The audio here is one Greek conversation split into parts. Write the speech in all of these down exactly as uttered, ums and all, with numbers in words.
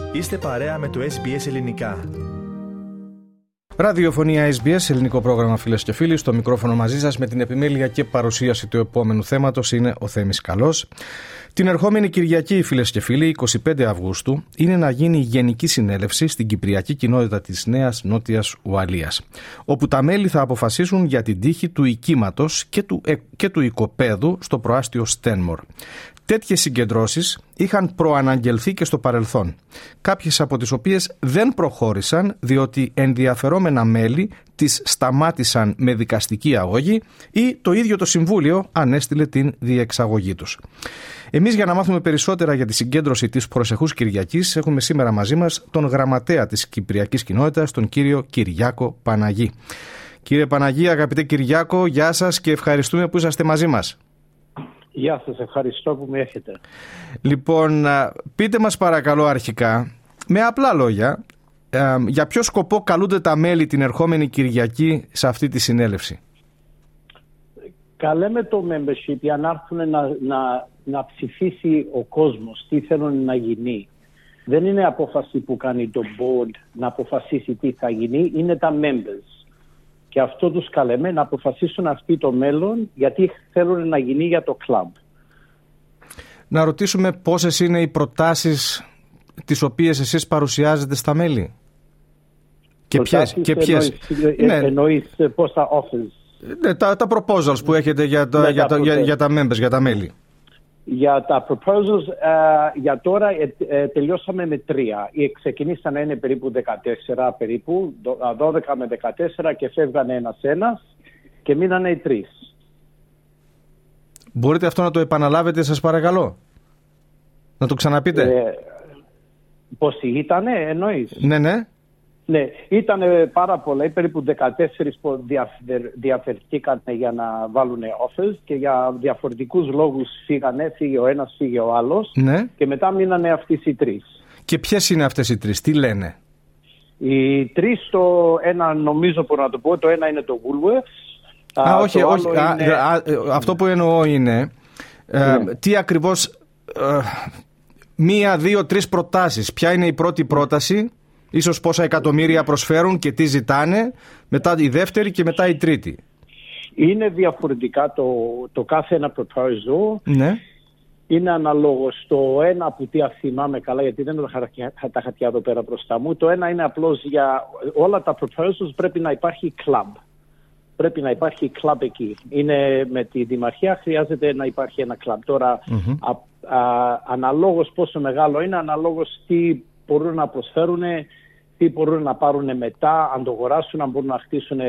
Είστε παρέα με το Ες Μπι Ες Ελληνικά. Ραδιοφωνία Ες Μπι Ες, ελληνικό πρόγραμμα, φίλες και φίλοι. Στο μικρόφωνο μαζί σας με την επιμέλεια και παρουσίαση του επόμενου θέματος είναι ο Θέμης Καλός. Την ερχόμενη Κυριακή, φίλες και φίλοι, εικοστή πέμπτη Αυγούστου, είναι να γίνει η Γενική Συνέλευση στην Κυπριακή Κοινότητα της Νέας Νότιας Ουαλίας, όπου τα μέλη θα αποφασίσουν για την τύχη του οικίματος και του, ε, και του οικοπαίδου στο προάστιο Στένμορ. Τέτοιες συγκεντρώσεις είχαν προαναγγελθεί και στο παρελθόν, κάποιες από τις οποίες δεν προχώρησαν διότι ενδιαφερόμενα μέλη τις σταμάτησαν με δικαστική αγωγή ή το ίδιο το Συμβούλιο ανέστειλε την διεξαγωγή τους. Εμείς, για να μάθουμε περισσότερα για τη συγκέντρωση της προσεχούς Κυριακής, έχουμε σήμερα μαζί μας τον γραμματέα της Κυπριακής Κοινότητας, τον κύριο Κυριάκο Παναγή. Κύριε Παναγή, αγαπητέ Κυριάκο, γεια σας και ευχαριστούμε που είσαστε μαζί μας. Γεια σας, ευχαριστώ που με έχετε. Λοιπόν, πείτε μας παρακαλώ αρχικά, με απλά λόγια, για ποιο σκοπό καλούνται τα μέλη την ερχόμενη Κυριακή σε αυτή τη συνέλευση? Καλέμε το membership για να έρθουν να, να, να ψηφίσει ο κόσμος τι θέλουν να γίνει. Δεν είναι απόφαση που κάνει το board να αποφασίσει τι θα γίνει, είναι τα members. Και αυτό τους καλέμε να αποφασίσουν αυτοί το μέλλον γιατί θέλουν να γίνει για το κλαμπ. Να ρωτήσουμε πόσες είναι οι προτάσεις τις οποίες εσείς παρουσιάζετε στα μέλη. Και ποιες. Και ποιες. Εννοείς, ναι. εννοείς πόσα offers. Ναι, τα, τα proposals που έχετε για, το, ναι, για, τα, για, για τα members, για τα μέλη. Για τα proposals, uh, για τώρα ε, ε, τελειώσαμε με τρία. Ξεκινήσαν να είναι περίπου δεκατέσσερα, περίπου, δώδεκα με δεκατέσσερα και φεύγανε ένας-ένας και μείνανε οι τρεις. Μπορείτε αυτό να το επαναλάβετε, σας παρακαλώ? Να το ξαναπείτε. Ε, Πόσοι ήτανε, εννοείς? Ναι, ναι. Ναι, ήταν πάρα πολλά, περίπου δεκατέσσερα που διαφερθήκαν για να βάλουν offers και για διαφορετικούς λόγους φύγανε, φύγε ο ένας, φύγε ο άλλος, ναι. Και μετά μείνανε αυτές οι τρεις. Και ποιες είναι αυτές οι τρεις, τι λένε? Οι τρεις, το ένα νομίζω μπορώ να το πω, το ένα είναι το Woolworths. Α, όχι, όχι, είναι... α, α, αυτό που εννοώ είναι, ε, ναι. τι ακριβώς, ε, μία, δύο, τρεις προτάσεις, ποια είναι η πρώτη πρόταση? Ίσως πόσα εκατομμύρια προσφέρουν και τι ζητάνε, μετά η δεύτερη και μετά η τρίτη. Είναι διαφορετικά το, το κάθε ένα proposal. Ναι. Είναι αναλόγως. Το ένα που τι θυμάμαι καλά, γιατί δεν τα χαρτιά εδώ πέρα μπροστά μου, το ένα είναι απλώς για όλα τα proposals πρέπει να υπάρχει club. Πρέπει να υπάρχει club εκεί. Είναι με τη Δημαρχία, χρειάζεται να υπάρχει ένα club. Τώρα, mm-hmm. α, α, αναλόγως πόσο μεγάλο είναι, αναλόγως τι μπορούν να προσφέρουν, τι μπορούν να πάρουν μετά, αν το αγοράσουν, αν μπορούν να χτίσουν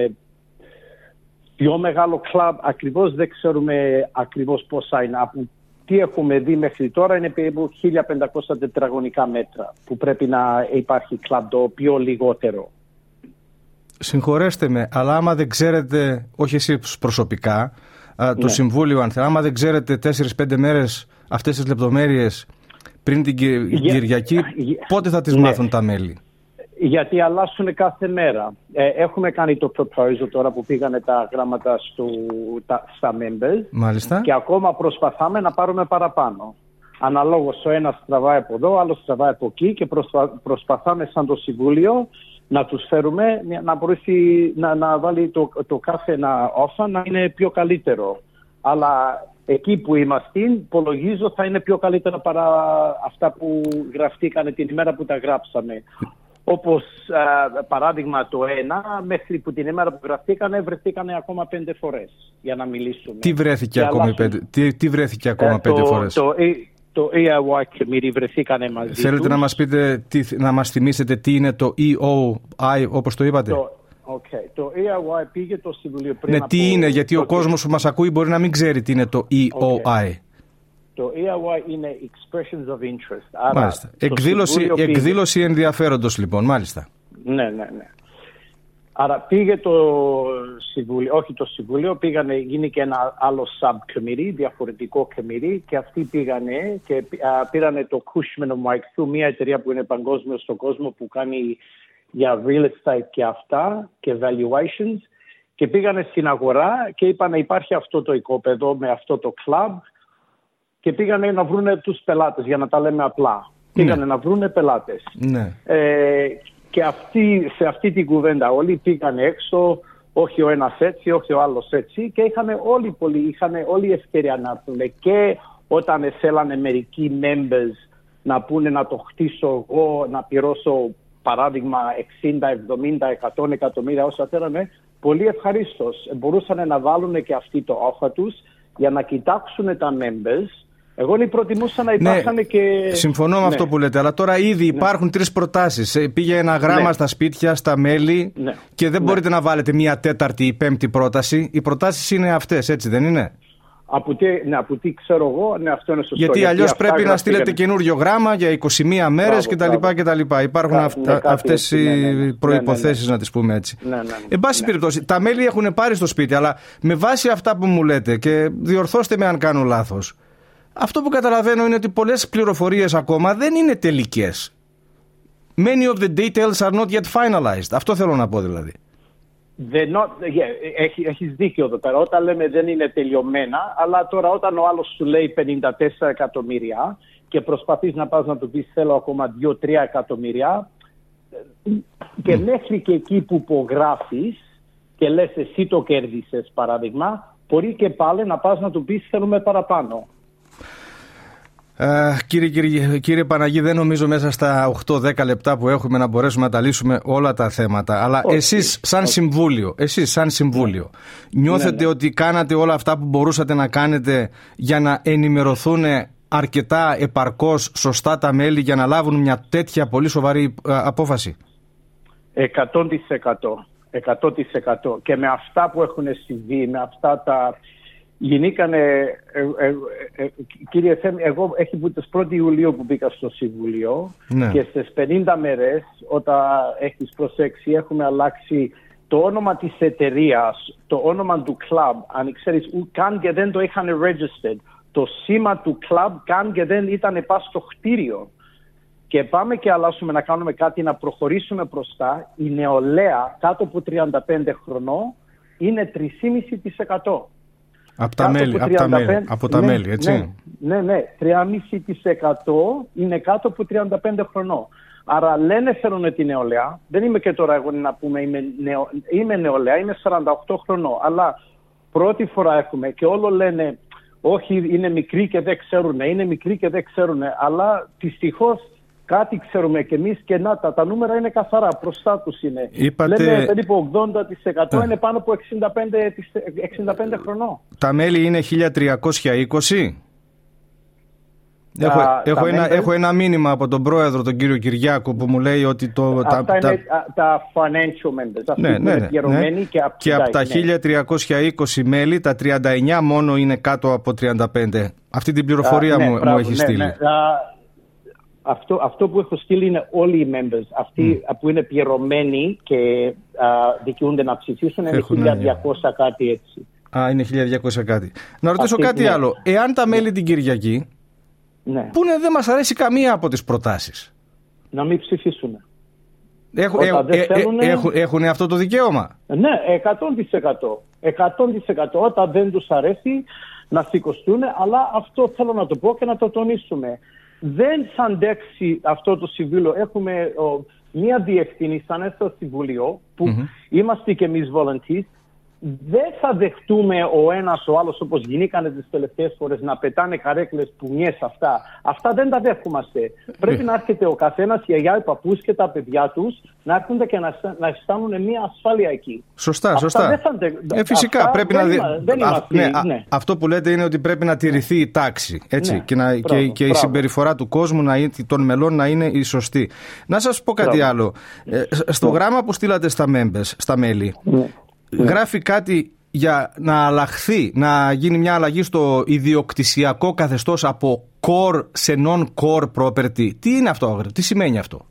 πιο μεγάλο κλαμπ. Ακριβώς δεν ξέρουμε ακριβώς πόσα είναι. Από τι έχουμε δει μέχρι τώρα είναι περίπου χίλια πεντακόσια τετραγωνικά μέτρα που πρέπει να υπάρχει κλαμπ, το πιο λιγότερο. Συγχωρέστε με, αλλά άμα δεν ξέρετε, όχι εσείς προσωπικά, το ναι. Συμβούλιο, αν θέλετε, άμα δεν ξέρετε τέσσερις πέντε μέρες αυτές τις λεπτομέρειες πριν την Κυριακή, yeah. πότε θα τις yeah. μάθουν τα μέλη? Γιατί αλλάσουν κάθε μέρα. Ε, έχουμε κάνει το proposal τώρα που πήγανε τα γράμματα στο, τα, στα members. Μάλιστα. Και ακόμα προσπαθάμε να πάρουμε παραπάνω. Αναλόγως ο ένας τραβάει από εδώ, ο άλλος τραβάει από εκεί και προσπα, προσπαθάμε σαν το Συμβούλιο να τους φέρουμε να μπορέσει να, να βάλει το, το κάθε ένα offer να είναι πιο καλύτερο. Αλλά εκεί που είμαστε, υπολογίζω θα είναι πιο καλύτερα παρά αυτά που γραφτήκανε την ημέρα που τα γράψαμε. Όπως α, παράδειγμα το ένα, μέχρι που την ημέρα που γραφτήκανε, βρεθήκανε ακόμα πέντε φορές για να μιλήσουμε. Τι βρέθηκε, ακόμη πέντε, τι, τι βρέθηκε ακόμα ε, πέντε το, φορές? Το, το ι άι βάι Committee βρεθήκανε μαζί. Θέλετε τους. να μας πείτε, τι, να μας θυμίσετε τι είναι το ι ο άι, όπως το είπατε? Το, Okay. Το ι άι βάι πήγε το Συμβουλίο πριν. Ναι, από... τι είναι, γιατί το... ο κόσμος που μας ακούει μπορεί να μην ξέρει τι είναι το ι ο άι. Okay. Το ι άι βάι είναι Expressions of Interest. Άρα, μάλιστα. Εκδήλωση, εκδήλωση πήγε... ενδιαφέροντος λοιπόν, μάλιστα. Ναι, ναι, ναι. Άρα πήγε το Συμβούλιο, όχι το Συμβούλιο, πήγανε, γίνει και ένα άλλο subcommittee, διαφορετικό committee και αυτοί πήγανε και α, πήρανε το Cushman and Wakefield, μια εταιρεία που είναι παγκόσμιο στον κόσμο που κάνει για real estate και αυτά και valuations και πήγανε στην αγορά και είπανε υπάρχει αυτό το οικόπεδο με αυτό το club και πήγανε να βρούνε τους πελάτες για να τα λέμε απλά. Πήγανε ναι. να βρούνε πελάτες. Ναι. Ε, και αυτή, σε αυτή την κουβέντα όλοι πήγανε έξω, όχι ο ένας έτσι, όχι ο άλλος έτσι, και είχαν όλοι, πολύ, είχαν όλοι ευκαιρία να έρθουν. Και όταν θέλανε μερικοί members να πούνε να το χτίσω εγώ, να πληρώσω παράδειγμα εξήντα, εβδομήντα, εκατό εκατομμύρια όσα θέλανε, πολύ ευχαρίστως. Μπορούσαν να βάλουν και αυτοί το offer τους για να κοιτάξουν τα members. Εγώ δεν προτιμούσα να υπάρχουν ναι, και... Συμφωνώ με ναι. αυτό που λέτε, αλλά τώρα ήδη υπάρχουν ναι. τρεις προτάσεις. Πήγε ένα γράμμα ναι. στα σπίτια, στα μέλη ναι. και δεν ναι. μπορείτε να βάλετε μία τέταρτη ή πέμπτη πρόταση. Οι προτάσεις είναι αυτές, έτσι δεν είναι? Από τι, ναι, από τι ξέρω εγώ, ναι, αυτό είναι σωστό. Γιατί, γιατί αλλιώς πρέπει να στείλετε καινούριο γράμμα για είκοσι μία μέρες κτλ. Υπάρχουν Κα, αυτα, ναι, αυτές οι ναι, ναι, ναι. προϋποθέσεις, ναι, ναι, ναι. να τις πούμε έτσι. Ναι, ναι, ναι. Εν πάση ναι. περιπτώσει, τα μέλη έχουν πάρει στο σπίτι, αλλά με βάση αυτά που μου λέτε, και διορθώστε με αν κάνω λάθος, αυτό που καταλαβαίνω είναι ότι πολλές πληροφορίες ακόμα δεν είναι τελικές. Many of the details are not yet finalized. Αυτό θέλω να πω δηλαδή. Not, yeah, έχει, έχεις δίκιο εδώ πέρα. Όταν λέμε δεν είναι τελειωμένα, αλλά τώρα όταν ο άλλος σου λέει πενήντα τέσσερα εκατομμύρια και προσπαθείς να πας να του πεις θέλω ακόμα δύο τρία εκατομμύρια και mm. μέχρι και εκεί που υπογράφεις και λες εσύ το κέρδισες παράδειγμα, μπορεί και πάλι να πας να του πεις θέλουμε παραπάνω. Uh, κύριε, κύριε, κύριε Παναγή, δεν νομίζω μέσα στα οκτώ δέκα λεπτά που έχουμε να μπορέσουμε να τα λύσουμε όλα τα θέματα. Αλλά okay. εσείς σαν okay. συμβούλιο, εσείς σαν συμβούλιο yeah. νιώθετε ναι, ναι. ότι κάνατε όλα αυτά που μπορούσατε να κάνετε για να ενημερωθούν αρκετά επαρκώς σωστά τα μέλη για να λάβουν μια τέτοια πολύ σοβαρή uh, απόφαση? εκατό τοις εκατό. εκατό τοις εκατό. Και με αυτά που έχουν συμβεί, με αυτά τα... Γεννήκανε, ε, ε, ε, ε, κύριε Θέμη, εγώ έχει που τις πρώτη Ιουλίου που μπήκα στο Συμβουλίο ναι. και στις πενήντα μέρες όταν έχεις προσέξει έχουμε αλλάξει το όνομα της εταιρείας, το όνομα του κλαμπ, αν ξέρεις, καν και δεν το είχαν registered. Το σήμα του κλαμπ καν και δεν ήταν πας στο κτίριο. Και πάμε και αλλάσουμε να κάνουμε κάτι, να προχωρήσουμε μπροστά. Η νεολαία κάτω από τριάντα πέντε χρονών είναι τρία κόμμα πέντε τοις εκατό. Από τα μέλη, από τα μέλη, από τα ναι, μέλη, έτσι. Ναι, ναι, ναι, τρία κόμμα πέντε τοις εκατό είναι κάτω από τριάντα πέντε χρονών. Άρα λένε θέλουν τη νεολαία. Δεν είμαι και τώρα εγώ να πούμε είμαι, νεο, είμαι νεολαία, είμαι σαράντα οκτώ χρονών. Αλλά πρώτη φορά έχουμε και όλο λένε όχι είναι μικροί και δεν ξέρουν, είναι μικροί και δεν ξέρουν. Αλλά δυστυχώς κάτι ξέρουμε και εμείς και να τα, τα νούμερα είναι καθαρά, μπροστά τους είναι. Είπατε... Λέμε περίπου ογδόντα τοις εκατό είναι πάνω από εξήντα πέντε, εξήντα πέντε χρονών. Τα μέλη είναι χίλια τριακόσια είκοσι. Τα, έχω, τα έχω, ένα, members... έχω ένα μήνυμα από τον πρόεδρο, τον κύριο Κυριάκου, που μου λέει ότι το... Αυτά τα, είναι τα, τα financial members, αυτοί ναι, που ναι, είναι πληρωμένοι ναι. και, και από τα χίλια τριακόσια είκοσι μέλη, τα τριάντα εννιά μόνο είναι κάτω από τριάντα πέντε. Αυτή την πληροφορία uh, μου, ναι, μου έχει ναι, στείλει. Ναι, uh, Αυτό, αυτό που έχω στείλει είναι όλοι οι members. Αυτοί mm. που είναι πληρωμένοι και uh, δικαιούνται να ψηφίσουν είναι χίλια διακόσια κάτι έτσι. Α, είναι χίλια διακόσια κάτι. Να ρωτήσω Αυτή, κάτι ναι. άλλο. Εάν τα μέλη ναι. την Κυριακή, ναι. που είναι, δεν μας αρέσει καμία από τις προτάσεις, να μην ψηφίσουν. Έχουν, ε, ε, θέλουν... ε, έχουν, έχουν αυτό το δικαίωμα. Ναι, εκατό τοις εκατό. εκατό τοις εκατό όταν δεν τους αρέσει να σηκωστούν, αλλά αυτό θέλω να το πω και να το τονίσουμε. Δεν θα αντέξει αυτό το συμβούλιο. Έχουμε ο, μία διευθύνη σαν στο συμβούλιο που mm-hmm. είμαστε και εμείς volunteers. Δεν θα δεχτούμε ο ένας ο άλλος όπως γινήκανε τις τελευταίες φορές να πετάνε καρέκλες, πουνιές αυτά. Αυτά δεν τα δέχομαστε. Πρέπει να έρχεται ο καθένας, η γιαγιά, οι παππούς και τα παιδιά τους να έρχονται και να, να αισθάνουν μια ασφάλεια εκεί. Σωστά, αυτά σωστά. Θα... Ε, φυσικά αυτά πρέπει δεν να. Είμα, δεν είμαστε, ναι, ναι. α, αυτό που λέτε είναι ότι πρέπει να τηρηθεί η τάξη. Έτσι, ναι, και, να, μπράβο, και, και η συμπεριφορά του κόσμου, να, των μελών να είναι η σωστή. Να σας πω κάτι μπράβο. άλλο. Ε, στο ναι. γράμμα που στείλατε στα members, στα μέλη. Ναι. Γράφει κάτι για να αλλάχθεί, να γίνει μια αλλαγή στο ιδιοκτησιακό καθεστώς από core σε non-core property. Τι είναι αυτό, τι σημαίνει αυτό?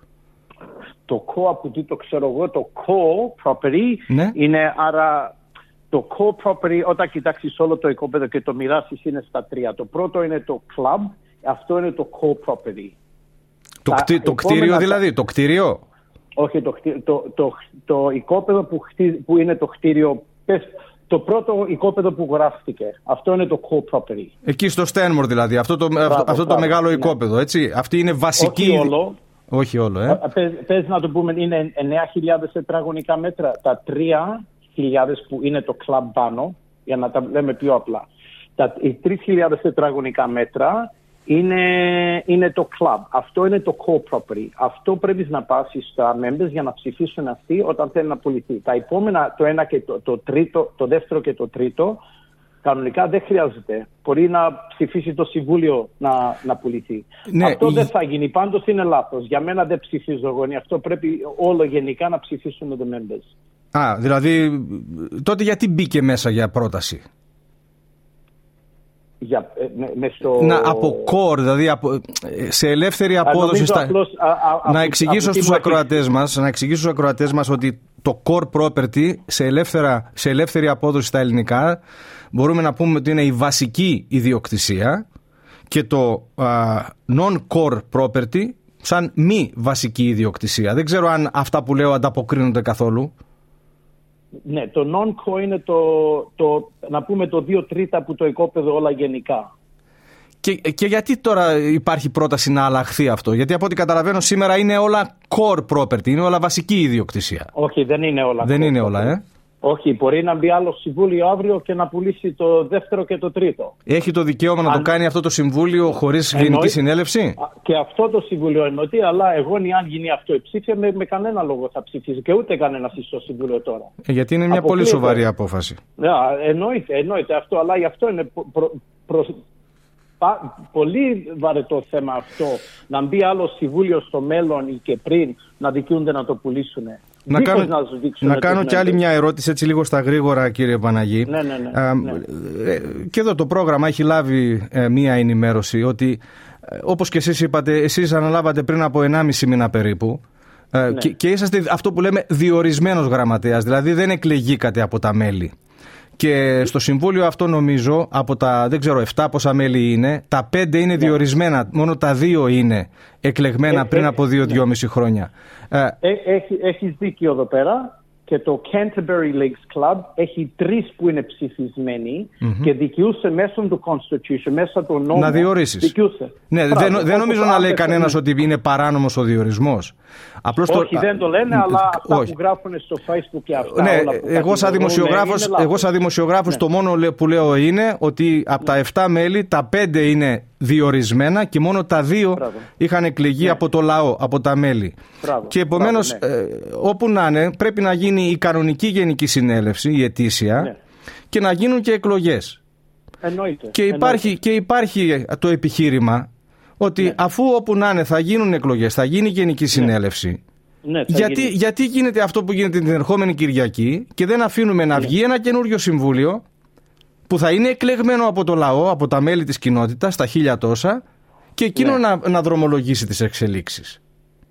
Το core, από τι το ξέρω εγώ, το core property ναι. είναι, άρα το core property όταν κοιτάξεις όλο το οικόπεδο και το μοιράσεις είναι στα τρία. Το πρώτο είναι το club, αυτό είναι το core property. Το, κτί, το κτίριο δηλαδή, το κτίριο? Όχι, το, το, το, το, το οικόπεδο που, χτί, που είναι το κτίριο, πες, το πρώτο οικόπεδο που γράφτηκε. Αυτό είναι το core property. Εκεί στο Stanmore δηλαδή, αυτό το, μπράβο, αυτό το μπράβο, μεγάλο ναι. οικόπεδο, έτσι. Αυτή είναι βασική... Όχι όλο. Όχι όλο, ε. Πες, πες να το πούμε, είναι εννέα χιλιάδες τετραγωνικά μέτρα. Τα τρία χιλιάδες που είναι το κλαμπ πάνω, για να τα λέμε πιο απλά. Τα, οι τρεις χιλιάδες τετραγωνικά μέτρα είναι, είναι το κλαμπ. Αυτό είναι το core property. Αυτό πρέπει να πάσει στα members για να ψηφίσουν αυτοί όταν θέλουν να πουληθεί. Τα επόμενα, το ένα και το, το τρίτο, το δεύτερο και το τρίτο, κανονικά δεν χρειάζεται. Μπορεί να ψηφίσει το Συμβούλιο να, να πουληθεί. Ναι, αυτό η... δεν θα γίνει. Πάντως είναι λάθος. Για μένα δεν ψηφίζω εγώ. Αυτό πρέπει όλο γενικά να ψηφίσουν οι members. Α, δηλαδή τότε γιατί μπήκε μέσα για πρόταση? Για, με, με στο... Να, από core, δηλαδή από, σε ελεύθερη απόδοση στα... απλώς, α, α, να εξηγήσω στους ακροατές μας, να εξηγήσω στους ακροατές μας ότι το core property σε, ελεύθερα, σε ελεύθερη απόδοση στα ελληνικά μπορούμε να πούμε ότι είναι η βασική ιδιοκτησία και το α, non-core property σαν μη βασική ιδιοκτησία. Δεν ξέρω αν αυτά που λέω ανταποκρίνονται καθόλου. Ναι, το non-core είναι το, το, να πούμε το δύο τρίτα που το οικόπεδο όλα γενικά. Και, και γιατί τώρα υπάρχει πρόταση να αλλάχθεί αυτό? Γιατί από ό,τι καταλαβαίνω σήμερα είναι όλα core property, είναι όλα βασική ιδιοκτησία. Όχι, δεν είναι όλα. Δεν είναι όλα, ε. Όχι, μπορεί να μπει άλλο συμβούλιο αύριο και να πουλήσει το δεύτερο και το τρίτο. Έχει το δικαίωμα Αν... να το κάνει αυτό το συμβούλιο χωρίς γενική συνέλευση? Και αυτό το συμβούλιο εννοείται, αλλά εγώ αν γίνει αυτό η ψήφια με, με κανένα λόγο θα ψηφίσει και ούτε κανένα στο συμβούλιο τώρα. Ε, γιατί είναι μια Αποκλείεται. πολύ σοβαρή απόφαση. Yeah, εννοείται, εννοείται αυτό, αλλά γι' αυτό είναι προ, προ, πα, πολύ βαρετό θέμα αυτό. Να μπει άλλο συμβούλιο στο μέλλον ή και πριν να δικαιούνται να το πουλήσουν. Να κάνω, να, να κάνω κι άλλη μια ερώτηση έτσι λίγο στα γρήγορα, κύριε Παναγή. Ναι, ναι, ναι, Α, ναι. Και εδώ το πρόγραμμα έχει λάβει ε, μια ενημέρωση ότι ε, όπως και εσείς είπατε, εσείς αναλάβατε πριν από ενάμιση μήνα περίπου ε, ναι. και, και είσαστε αυτό που λέμε διορισμένος γραμματέας, δηλαδή δεν εκλεγήκατε από τα μέλη. Και στο συμβούλιο αυτό νομίζω από τα δεν ξέρω επτά πόσα μέλη είναι, τα πέντε είναι ναι. διορισμένα, μόνο τα δύο είναι εκλεγμένα ε, πριν ε, από δύο δυόμιση ναι. χρόνια. Ε, έχει, έχεις δίκιο εδώ πέρα και το Canterbury Lakes Club έχει τρεις που είναι ψηφισμένοι mm-hmm. και δικαιούσε μέσω του Constitution, μέσα του νόμου. Να διορίσεις. Δικαιούσε. Ναι, δεν, δεν νομίζω να λέει κανένας ότι είναι παράνομος ο διορισμός. Απλώς όχι, το... δεν το λένε, αλλά αυτά όχι. που γράφουν στο Facebook και αυτά. Ναι, όλα που εγώ σαν δημοσιογράφος, εγώ σαν δημοσιογράφος ναι. το μόνο που λέω είναι ότι από ναι. τα επτά μέλη τα πέντε είναι διορισμένα και μόνο τα δύο Μπράβο. είχαν εκλεγεί ναι. από το λαό, από τα μέλη. Μπράβο. Και επομένως Μπράβο, ναι. ε, όπου να είναι πρέπει να γίνει η κανονική γενική συνέλευση, η ετήσια ναι. και να γίνουν και εκλογές. Εννοείται. Και υπάρχει, Εννοείται. και υπάρχει το επιχείρημα ότι ναι. αφού όπου να είναι θα γίνουν εκλογές, θα γίνει γενική συνέλευση. Ναι. Ναι, γιατί, γιατί γίνεται αυτό που γίνεται την ερχόμενη Κυριακή και δεν αφήνουμε να βγει ναι. ένα καινούριο συμβούλιο που θα είναι εκλεγμένο από το λαό, από τα μέλη της κοινότητας, τα χίλια τόσα, και εκείνο ναι. να, να δρομολογήσει τις εξελίξεις.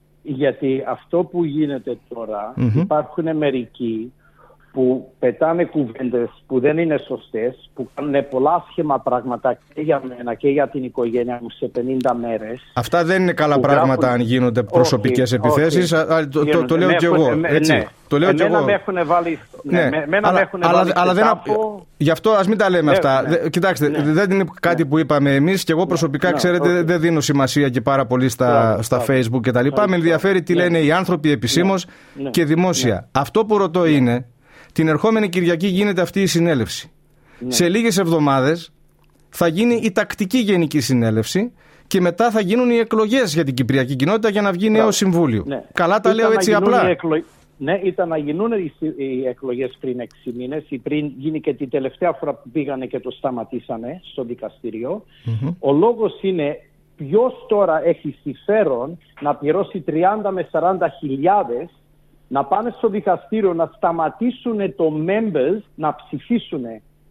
Γιατί αυτό που γίνεται τώρα, mm-hmm. υπάρχουν μερικοί που πετάνε κουβέντες που δεν είναι σωστές, που κάνουν πολλά άσχημα πράγματα και για μένα και για την οικογένεια μου σε πενήντα μέρες. Αυτά δεν είναι καλά πράγματα γράφουν... αν γίνονται προσωπικές όχι, επιθέσεις. Όχι. Α, το, το, το λέω και εγώ. Με, έτσι. Ναι. Το λέω εμένα και εγώ. με έχουν βάλει. Ναι. Ναι. Μένα αλλά, με έχουν αλλά, βάλει αλλά δεν, τάπο... γι' αυτό ας μην τα λέμε ναι, αυτά. Ναι. Κοιτάξτε, ναι. δεν είναι κάτι ναι. που είπαμε εμείς και εγώ προσωπικά, ναι. ξέρετε, okay. δεν δίνω σημασία και πάρα πολύ στα, yeah, στα yeah. Facebook κτλ. Yeah. Με ενδιαφέρει τι yeah. λένε οι άνθρωποι επισήμως yeah. και δημόσια. Yeah. Αυτό που ρωτώ yeah. είναι. Την ερχόμενη Κυριακή γίνεται αυτή η συνέλευση. Ναι. Σε λίγες εβδομάδες θα γίνει η τακτική γενική συνέλευση και μετά θα γίνουν οι εκλογές για την Κυπριακή κοινότητα για να βγει νέο συμβούλιο. Ναι. Καλά τα ήταν λέω έτσι απλά. Εκλο... Ναι, ήταν να γίνουν οι εκλογές πριν έξι μήνες ή πριν γίνει και την τελευταία φορά που πήγανε και το σταματήσανε στο δικαστήριο. Mm-hmm. Ο λόγος είναι ποιος τώρα έχει συμφέρον να πληρώσει τριάντα με σαράντα χιλιάδες να πάνε στο δικαστήριο να σταματήσουν το members να ψηφίσουν.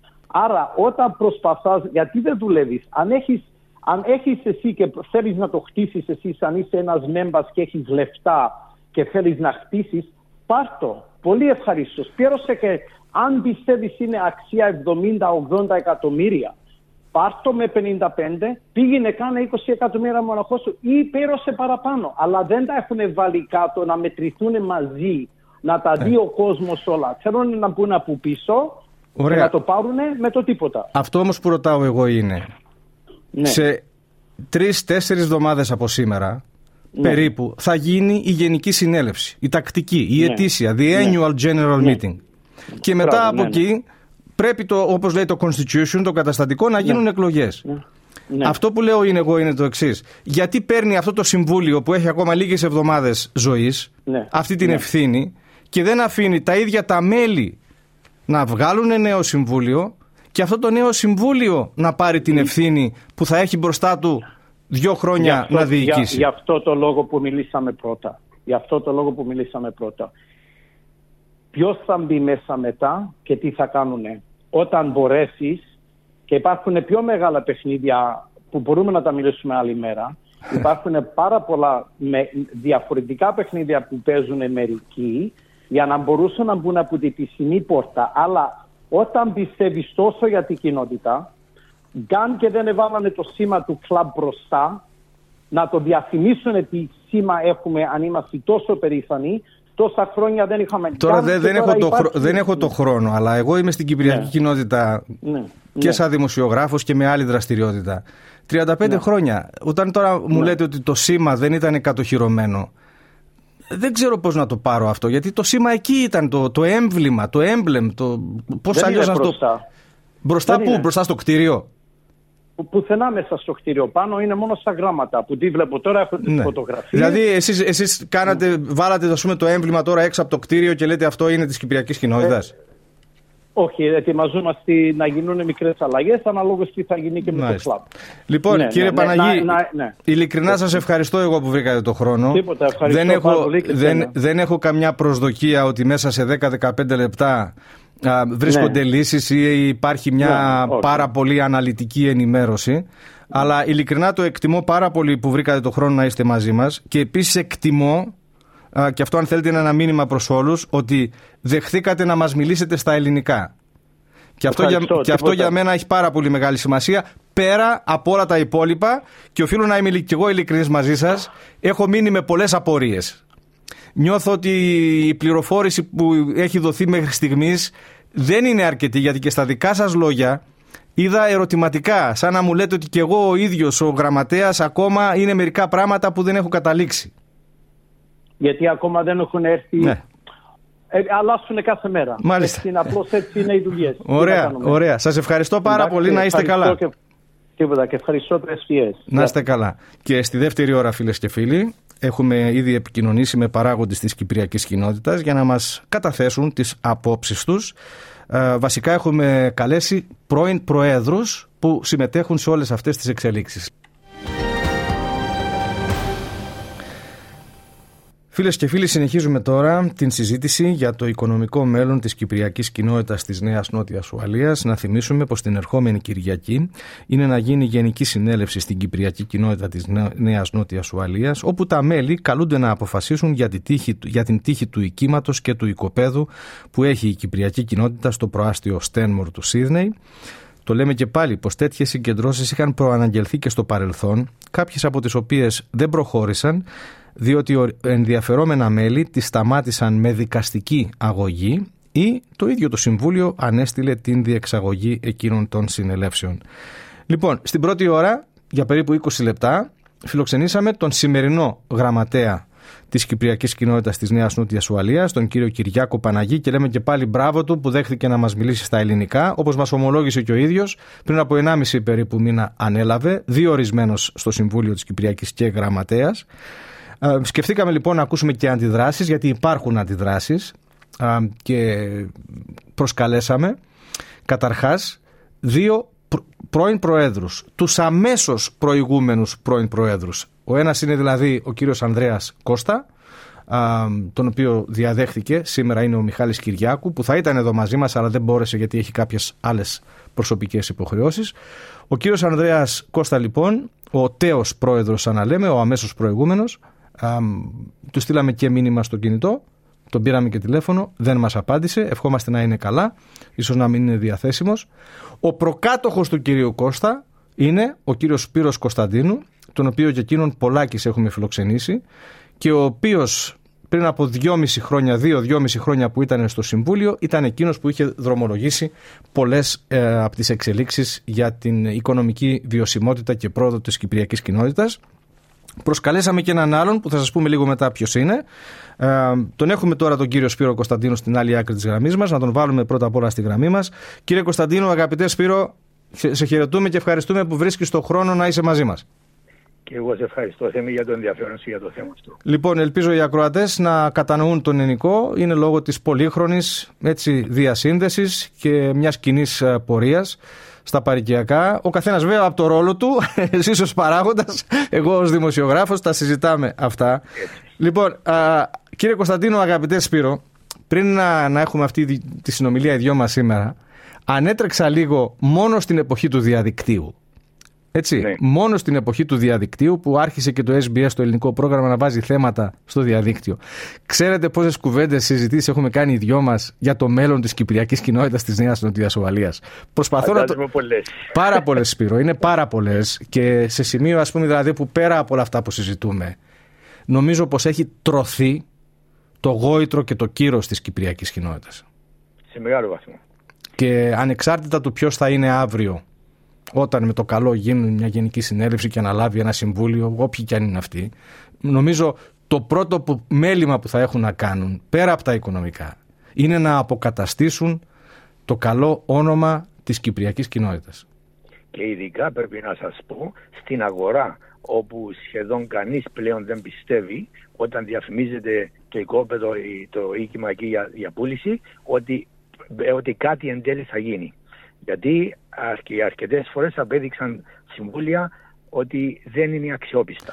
Άρα όταν προσπαθάς, γιατί δεν δουλεύεις, αν έχεις, αν έχεις εσύ και θέλεις να το χτίσεις εσύ, αν είσαι ένας members και έχεις λεφτά και θέλεις να χτίσεις, πάρ' το. Πολύ ευχαρίστως. Πλήρωσε και αν πιστεύεις είναι αξία εβδομήντα ογδόντα εκατομμύρια, πάρ' το με πενήντα πέντε, πήγαινε κάνε είκοσι εκατομμύρια μοναχό σου ή πέρασε παραπάνω. Αλλά δεν τα έχουν βάλει κάτω να μετρηθούν μαζί, να τα δει ο κόσμος όλα. Θέλουν να μπουν από πίσω, Και να το πάρουν με το τίποτα. Αυτό όμως που ρωτάω εγώ είναι, ναι. σε τρεις-τέσσερις εβδομάδες από σήμερα, ναι. περίπου, θα γίνει η Γενική Συνέλευση, η τακτική, η ναι. ετήσια, the annual general ναι. meeting. Και μετά Μπράβο, από ναι, εκεί ναι. πρέπει, το, όπως λέει το constitution, το καταστατικό, να γίνουν ναι. εκλογές. Ναι. Ναι. Αυτό που λέω είναι εγώ είναι το εξής. Γιατί παίρνει αυτό το συμβούλιο που έχει ακόμα λίγες εβδομάδες ζωής, ναι. αυτή την ναι. ευθύνη, και δεν αφήνει τα ίδια τα μέλη να βγάλουν νέο συμβούλιο και αυτό το νέο συμβούλιο να πάρει την ευθύνη που θα έχει μπροστά του δύο χρόνια αυτό, να διοικήσει. Γι' αυτό το λόγο που μιλήσαμε πρώτα. Γι' αυτό το λόγο που μιλήσαμε πρώτα. Ποιος θα μπει μέσα μετά και τι θα κάνουνε. Όταν μπορέσεις, και υπάρχουν πιο μεγάλα παιχνίδια που μπορούμε να τα μιλήσουμε άλλη μέρα, υπάρχουν πάρα πολλά με διαφορετικά παιχνίδια που παίζουν μερικοί για να μπορούσαν να μπουν από την πισινή πόρτα. Αλλά όταν πιστεύεις τόσο για την κοινότητα, καν και δεν έβαλανε το σήμα του κλαμπ μπροστά, να το διαφημίσουν τι σήμα έχουμε, αν είμαστε τόσο περήφανοι. Τόσα χρόνια δεν είχαμε. Τώρα δεν, δεν, έχω, το υπάρχει... δεν έχω το χρόνο, αλλά εγώ είμαι στην κυπριακή ναι. κοινότητα ναι. και ναι. σαν δημοσιογράφος και με άλλη δραστηριότητα. τριάντα πέντε ναι. χρόνια. Όταν τώρα μου ναι. λέτε ότι το σήμα δεν ήταν κατοχυρωμένο, δεν ξέρω πώς να το πάρω αυτό, γιατί το σήμα εκεί ήταν το, το έμβλημα, το έμπλεμ. Το... Πώς αλλιώς να το. Μπροστά δεν πού, είναι. Μπροστά στο κτίριο. Πουθενά μέσα στο κτίριο πάνω, είναι μόνο στα γράμματα που τι βλέπω τώρα, έχω τις ναι. φωτογραφίες. Δηλαδή εσείς, εσείς κάνατε, βάλατε ας πούμε, το έμβλημα τώρα έξω από το κτίριο και λέτε αυτό είναι της κυπριακής κοινότητας. Ε, όχι, ετοιμαζόμαστε να γίνουν μικρές αλλαγές αναλόγως τι θα γίνει και με Μάλιστα. το κλαμπ. Λοιπόν, ναι, κύριε ναι, Παναγή, ναι, ναι, ναι. ειλικρινά σας ευχαριστώ εγώ που βρήκατε το χρόνο. Τίποτα, ευχαριστώ δεν έχω, πολύ δεν, δεν έχω καμιά προσδοκία ότι μέσα σε δέκα με δεκαπέντε λεπτά α, βρίσκονται ναι. λύσεις ή υπάρχει μια ναι, πάρα πολύ αναλυτική ενημέρωση. Αλλά ειλικρινά το εκτιμώ πάρα πολύ που βρήκατε το χρόνο να είστε μαζί μας και επίσης εκτιμώ, α, και αυτό αν θέλετε είναι ένα μήνυμα προς όλους, ότι δεχθήκατε να μας μιλήσετε στα ελληνικά. Και αυτό, για, και αυτό για μένα έχει πάρα πολύ μεγάλη σημασία, πέρα από όλα τα υπόλοιπα, και οφείλω να είμαι και εγώ ειλικρινής μαζί σας, έχω μείνει με πολλές απορίες. Νιώθω ότι η πληροφόρηση που έχει δοθεί μέχρι στιγμής δεν είναι αρκετή, γιατί και στα δικά σας λόγια είδα ερωτηματικά, σαν να μου λέτε ότι και εγώ ο ίδιος ο γραμματέας ακόμα είναι μερικά πράγματα που δεν έχω καταλήξει. Γιατί ακόμα δεν έχουν έρθει... Ναι. Ε, αλλάσουν κάθε μέρα. Μάλιστα. Έτσι είναι, απλώς έτσι είναι οι δουλειές. Ωραία, ωραία. Σας ευχαριστώ πάρα Εντάξει, πολύ, να είστε καλά. Και... Τίποτα, και ευχαριστώ το ες μπι ες. Να είστε καλά. Και στη δεύτερη ώρα, φίλες και φίλοι, έχουμε ήδη επικοινωνήσει με παράγοντες της κυπριακής κοινότητας για να μας καταθέσουν τις απόψεις τους. Ε, βασικά έχουμε καλέσει πρώην προέδρους που συμμετέχουν σε όλες αυτές τις εξελίξεις. Φίλες και φίλοι, συνεχίζουμε τώρα την συζήτηση για το οικονομικό μέλλον της κυπριακής κοινότητας της Νέας Νότιας Ουαλίας. Να θυμίσουμε πως την ερχόμενη Κυριακή είναι να γίνει γενική συνέλευση στην κυπριακή κοινότητα της Νέας Νότιας Ουαλίας, όπου τα μέλη καλούνται να αποφασίσουν για την τύχη, για την τύχη του οικίματος και του οικοπαίδου που έχει η κυπριακή κοινότητα στο προάστιο Στένμορ του Σίδνεϊ. Το λέμε και πάλι πως τέτοιες συγκεντρώσεις είχαν προαναγγελθεί και στο παρελθόν, κάποιες από τις οποίες δεν προχώρησαν, διότι ενδιαφερόμενα μέλη τις σταμάτησαν με δικαστική αγωγή ή το ίδιο το Συμβούλιο ανέστειλε την διεξαγωγή εκείνων των συνελεύσεων. Λοιπόν, στην πρώτη ώρα, για περίπου είκοσι λεπτά, φιλοξενήσαμε τον σημερινό γραμματέα της Κυπριακής Κοινότητας της Νέας Νότιας Ουαλίας, τον κύριο Κυριάκο Παναγή, και λέμε και πάλι μπράβο του που δέχθηκε να μας μιλήσει στα ελληνικά, όπως μας ομολόγησε και ο ίδιος. Πριν από ενάμιση περίπου μήνα ανέλαβε, διορισμένος στο Συμβούλιο της Κυπριακής και γραμματέας. Ε, σκεφτήκαμε λοιπόν να ακούσουμε και αντιδράσεις, γιατί υπάρχουν αντιδράσεις, ε, και προσκαλέσαμε καταρχάς δύο πρώην προέδρους, τους αμέσως προηγούμενους πρώην προέδρους. Ο ένας είναι δηλαδή ο κύριος Ανδρέας Κώστα, α, τον οποίο διαδέχθηκε. Σήμερα είναι ο Μιχάλης Κυριάκου, που θα ήταν εδώ μαζί μας αλλά δεν μπόρεσε γιατί έχει κάποιες άλλες προσωπικές υποχρεώσεις. Ο κύριος Ανδρέας Κώστα λοιπόν, ο τέος πρόεδρος σαν να λέμε, ο αμέσως προηγούμενος, α, του στείλαμε και μήνυμα στο κινητό, τον πήραμε και τηλέφωνο, δεν μας απάντησε, ευχόμαστε να είναι καλά, ίσως να μην είναι διαθέσιμος. Ο προκάτοχος του κυρίου Κώστα είναι ο κύριος Σπύρος Κωνσταντίνου, τον οποίο και εκείνον πολλάκις έχουμε φιλοξενήσει και ο οποίος πριν από δυόμιση χρόνια, δύο-δυόμιση χρόνια που ήταν στο Συμβούλιο, ήταν εκείνος που είχε δρομολογήσει πολλές ε, από τις εξελίξεις για την οικονομική βιωσιμότητα και πρόοδο της κυπριακής κοινότητας. Προσκαλέσαμε και έναν άλλον που θα σας πούμε λίγο μετά ποιος είναι. Ε, τον έχουμε τώρα τον κύριο Σπύρο Κωνσταντίνο στην άλλη άκρη της γραμμής μας. Να τον βάλουμε πρώτα απ' όλα στη γραμμή μας. Κύριε Κωνσταντίνο, αγαπητέ Σπύρο, σε χαιρετούμε και ευχαριστούμε που βρίσκεις τον χρόνο να είσαι μαζί μας. Και εγώ σε ευχαριστώ, Θέμη, για το ενδιαφέρον σου για το θέμα αυτό. Λοιπόν, ελπίζω οι ακροατές να κατανοούν τον ελληνικό. Είναι λόγω της πολύχρονης έτσι, διασύνδεσης και μιας κοινής πορείας στα παροικιακά. Ο καθένας βέβαια από το ρόλο του, εσείς ως παράγοντας, εγώ ως δημοσιογράφος, τα συζητάμε αυτά. Έτσι. Λοιπόν, α, κύριε Κωνσταντίνο, αγαπητέ Σπύρο, πριν να, να έχουμε αυτή τη συνομιλία οι δυο μας σήμερα, ανέτρεξα λίγο μόνο στην εποχή του διαδικτύου. Έτσι, ναι. Μόνο στην εποχή του διαδικτύου που άρχισε και το ες μπι ες, το ελληνικό πρόγραμμα, να βάζει θέματα στο διαδίκτυο. Ξέρετε πόσες κουβέντες, συζητήσεις έχουμε κάνει οι δυο μας για το μέλλον της κυπριακής κοινότητας της Νέας Νοτιάς Ουαλίας. Προσπαθώ να το... πολλές. Πάρα πολλές, Σπύρο, είναι πάρα πολλές και σε σημείο, ας πούμε, δηλαδή που πέρα από όλα αυτά που συζητούμε, νομίζω πως έχει τρωθεί το γόητρο και το κύρος της κυπριακής κοινότητας. Σε μεγάλο βαθμό. Και ανεξάρτητα του ποιος θα είναι αύριο, όταν με το καλό γίνουν μια γενική συνέλευση και αναλάβει ένα συμβούλιο, όποιοι κι αν είναι αυτοί, νομίζω το πρώτο που, μέλημα που θα έχουν να κάνουν, πέρα από τα οικονομικά, είναι να αποκαταστήσουν το καλό όνομα της κυπριακής κοινότητας. Και ειδικά πρέπει να σας πω, στην αγορά, όπου σχεδόν κανείς πλέον δεν πιστεύει, όταν διαφημίζεται το οικόπεδο, το οίκημα εκεί για, για πούληση, ότι, ότι κάτι εν τέλει θα γίνει. Γιατί αρκετές φορές απέδειξαν συμβούλια ότι δεν είναι αξιόπιστα.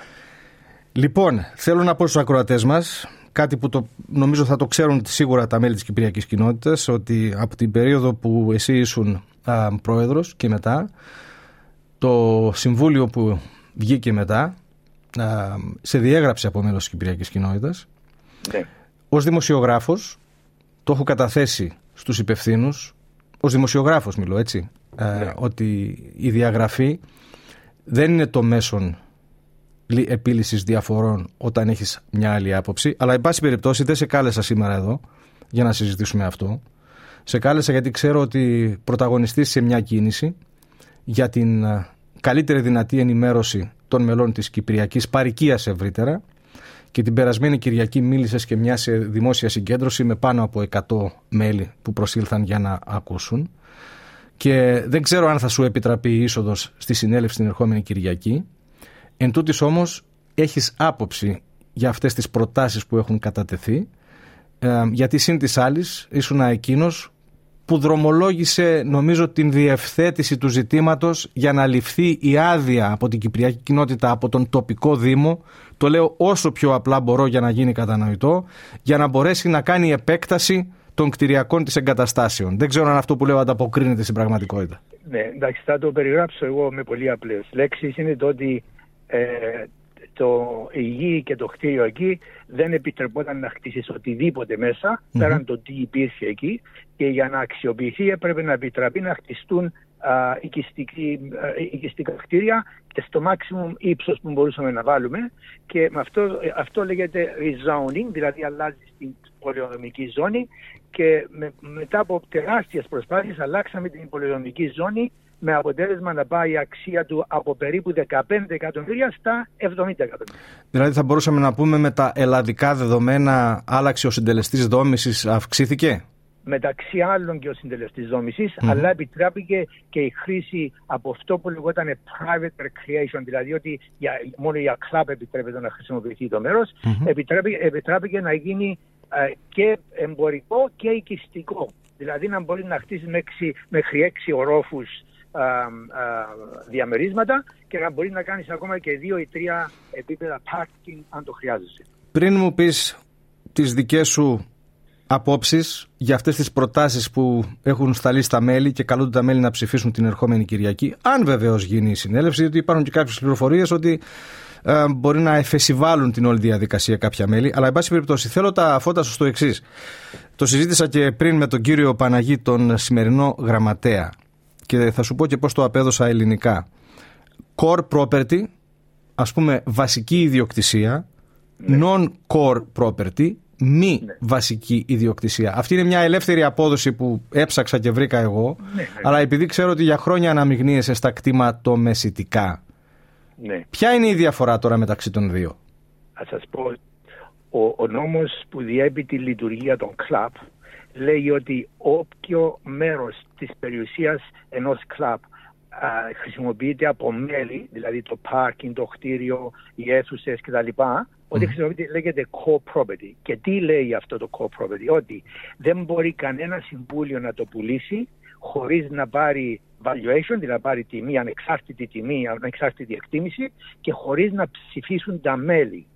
Λοιπόν, θέλω να πω στους ακροατές μας κάτι που το, νομίζω θα το ξέρουν σίγουρα τα μέλη της κυπριακής κοινότητας, ότι από την περίοδο που εσύ ήσουν α, πρόεδρος και μετά, το συμβούλιο που βγήκε μετά α, σε διέγραψε από μέλος της κυπριακής κοινότητας. Ναι. Ως δημοσιογράφος το έχω καταθέσει στους υπευθύνους. Ως δημοσιογράφος μιλώ, έτσι, ναι. ε, ότι η διαγραφή δεν είναι το μέσον επίλυσης διαφορών όταν έχεις μια άλλη άποψη, αλλά εν πάση περιπτώσει δεν σε κάλεσα σήμερα εδώ για να συζητήσουμε αυτό. Σε κάλεσα γιατί ξέρω ότι πρωταγωνιστείς σε μια κίνηση για την καλύτερη δυνατή ενημέρωση των μελών της κυπριακής παροικίας ευρύτερα, και την περασμένη Κυριακή μίλησες και μια σε δημόσια συγκέντρωση με πάνω από εκατό μέλη που προσήλθαν για να ακούσουν, και δεν ξέρω αν θα σου επιτραπεί η είσοδος στη συνέλευση την ερχόμενη Κυριακή. Εν τούτης όμως έχεις άποψη για αυτές τις προτάσεις που έχουν κατατεθεί, ε, γιατί συν της άλλης ήσουν εκείνος που δρομολόγησε, νομίζω, την διευθέτηση του ζητήματος για να ληφθεί η άδεια από την κυπριακή κοινότητα, από τον τοπικό δήμο. Το λέω όσο πιο απλά μπορώ για να γίνει κατανοητό, για να μπορέσει να κάνει επέκταση των κτηριακών της εγκαταστάσεων. Δεν ξέρω αν αυτό που λέω ανταποκρίνεται στην πραγματικότητα. Ναι, εντάξει, θα το περιγράψω εγώ με πολύ απλές λέξεις. Είναι το ότι ε, το, η γη και το κτίριο εκεί δεν επιτρεπόταν να χτίσεις οτιδήποτε μέσα, mm-hmm. πέραν το τι υπήρχε εκεί, και για να αξιοποιηθεί έπρεπε να επιτραπεί να χτιστούν α, οικιστική, α, οικιστικά κτίρια και στο maximum ύψος που μπορούσαμε να βάλουμε, και με αυτό, αυτό λέγεται rezoning, δηλαδή αλλάζει την πολεοδομική ζώνη, και με, μετά από τεράστιες προσπάθειες αλλάξαμε την πολεοδομική ζώνη, με αποτέλεσμα να πάει η αξία του από περίπου δεκαπέντε εκατομμύρια στα εβδομήντα εκατομμύρια. Δηλαδή θα μπορούσαμε να πούμε με τα ελλαδικά δεδομένα άλλαξε ο συντελεστής δόμησης, αυξήθηκε. Μεταξύ άλλων και ο συντελεστής δόμησης, mm-hmm. αλλά επιτράπηκε και η χρήση από αυτό που λεγόταν private recreation, δηλαδή ότι για, μόνο για κλαμπ επιτρέπεται να χρησιμοποιηθεί το μέρος, mm-hmm. επιτράπηκε, επιτράπηκε να γίνει ε, και εμπορικό και οικιστικό. Δηλαδή να μπορεί να χτίσει μέχρι έξι ορόφους α, α, διαμερίσματα και να μπορεί να κάνεις ακόμα και δύο ή τρία επίπεδα parking αν το χρειάζεσαι. Πριν μου πεις τις δικές σου απόψεις για αυτές τις προτάσεις που έχουν σταλεί στα μέλη και καλούνται τα μέλη να ψηφίσουν την ερχόμενη Κυριακή, αν βεβαίως γίνει η συνέλευση, γιατί υπάρχουν και κάποιες πληροφορίες ότι ε, μπορεί να εφεσιβάλουν την όλη διαδικασία κάποια μέλη, αλλά εν πάση περιπτώσει θέλω τα φώτα σου στο εξής. Το συζήτησα και πριν με τον κύριο Παναγί, τον σημερινό γραμματέα, και θα σου πω και πώς το απέδωσα ελληνικά. Core property, ας πούμε βασική ιδιοκτησία, ναι. Non-core property, μη ναι. βασική ιδιοκτησία. Αυτή είναι μια ελεύθερη απόδοση που έψαξα και βρήκα εγώ, ναι, ναι. αλλά επειδή ξέρω ότι για χρόνια αναμειγνύεσαι στα κτηματομεσητικά, ναι. ποια είναι η διαφορά τώρα μεταξύ των δύο? Ας σας πω, ο, ο νόμος που διέπει τη λειτουργία των κλαμπ λέει ότι όποιο μέρος της περιουσίας ενός κλαμπ α, χρησιμοποιείται από μέλη, δηλαδή το πάρκινγκ, το κτίριο, οι αίθουσες κτλ., mm. ότι χρησιμοποιείται, λέγεται co-property. Και τι λέει αυτό το co-property? Ότι δεν μπορεί κανένα συμβούλιο να το πουλήσει χωρίς να πάρει valuation, δηλαδή να πάρει τιμή, ανεξάρτητη τιμή, ανεξάρτητη εκτίμηση, και χωρίς να ψηφίσουν τα μέλη.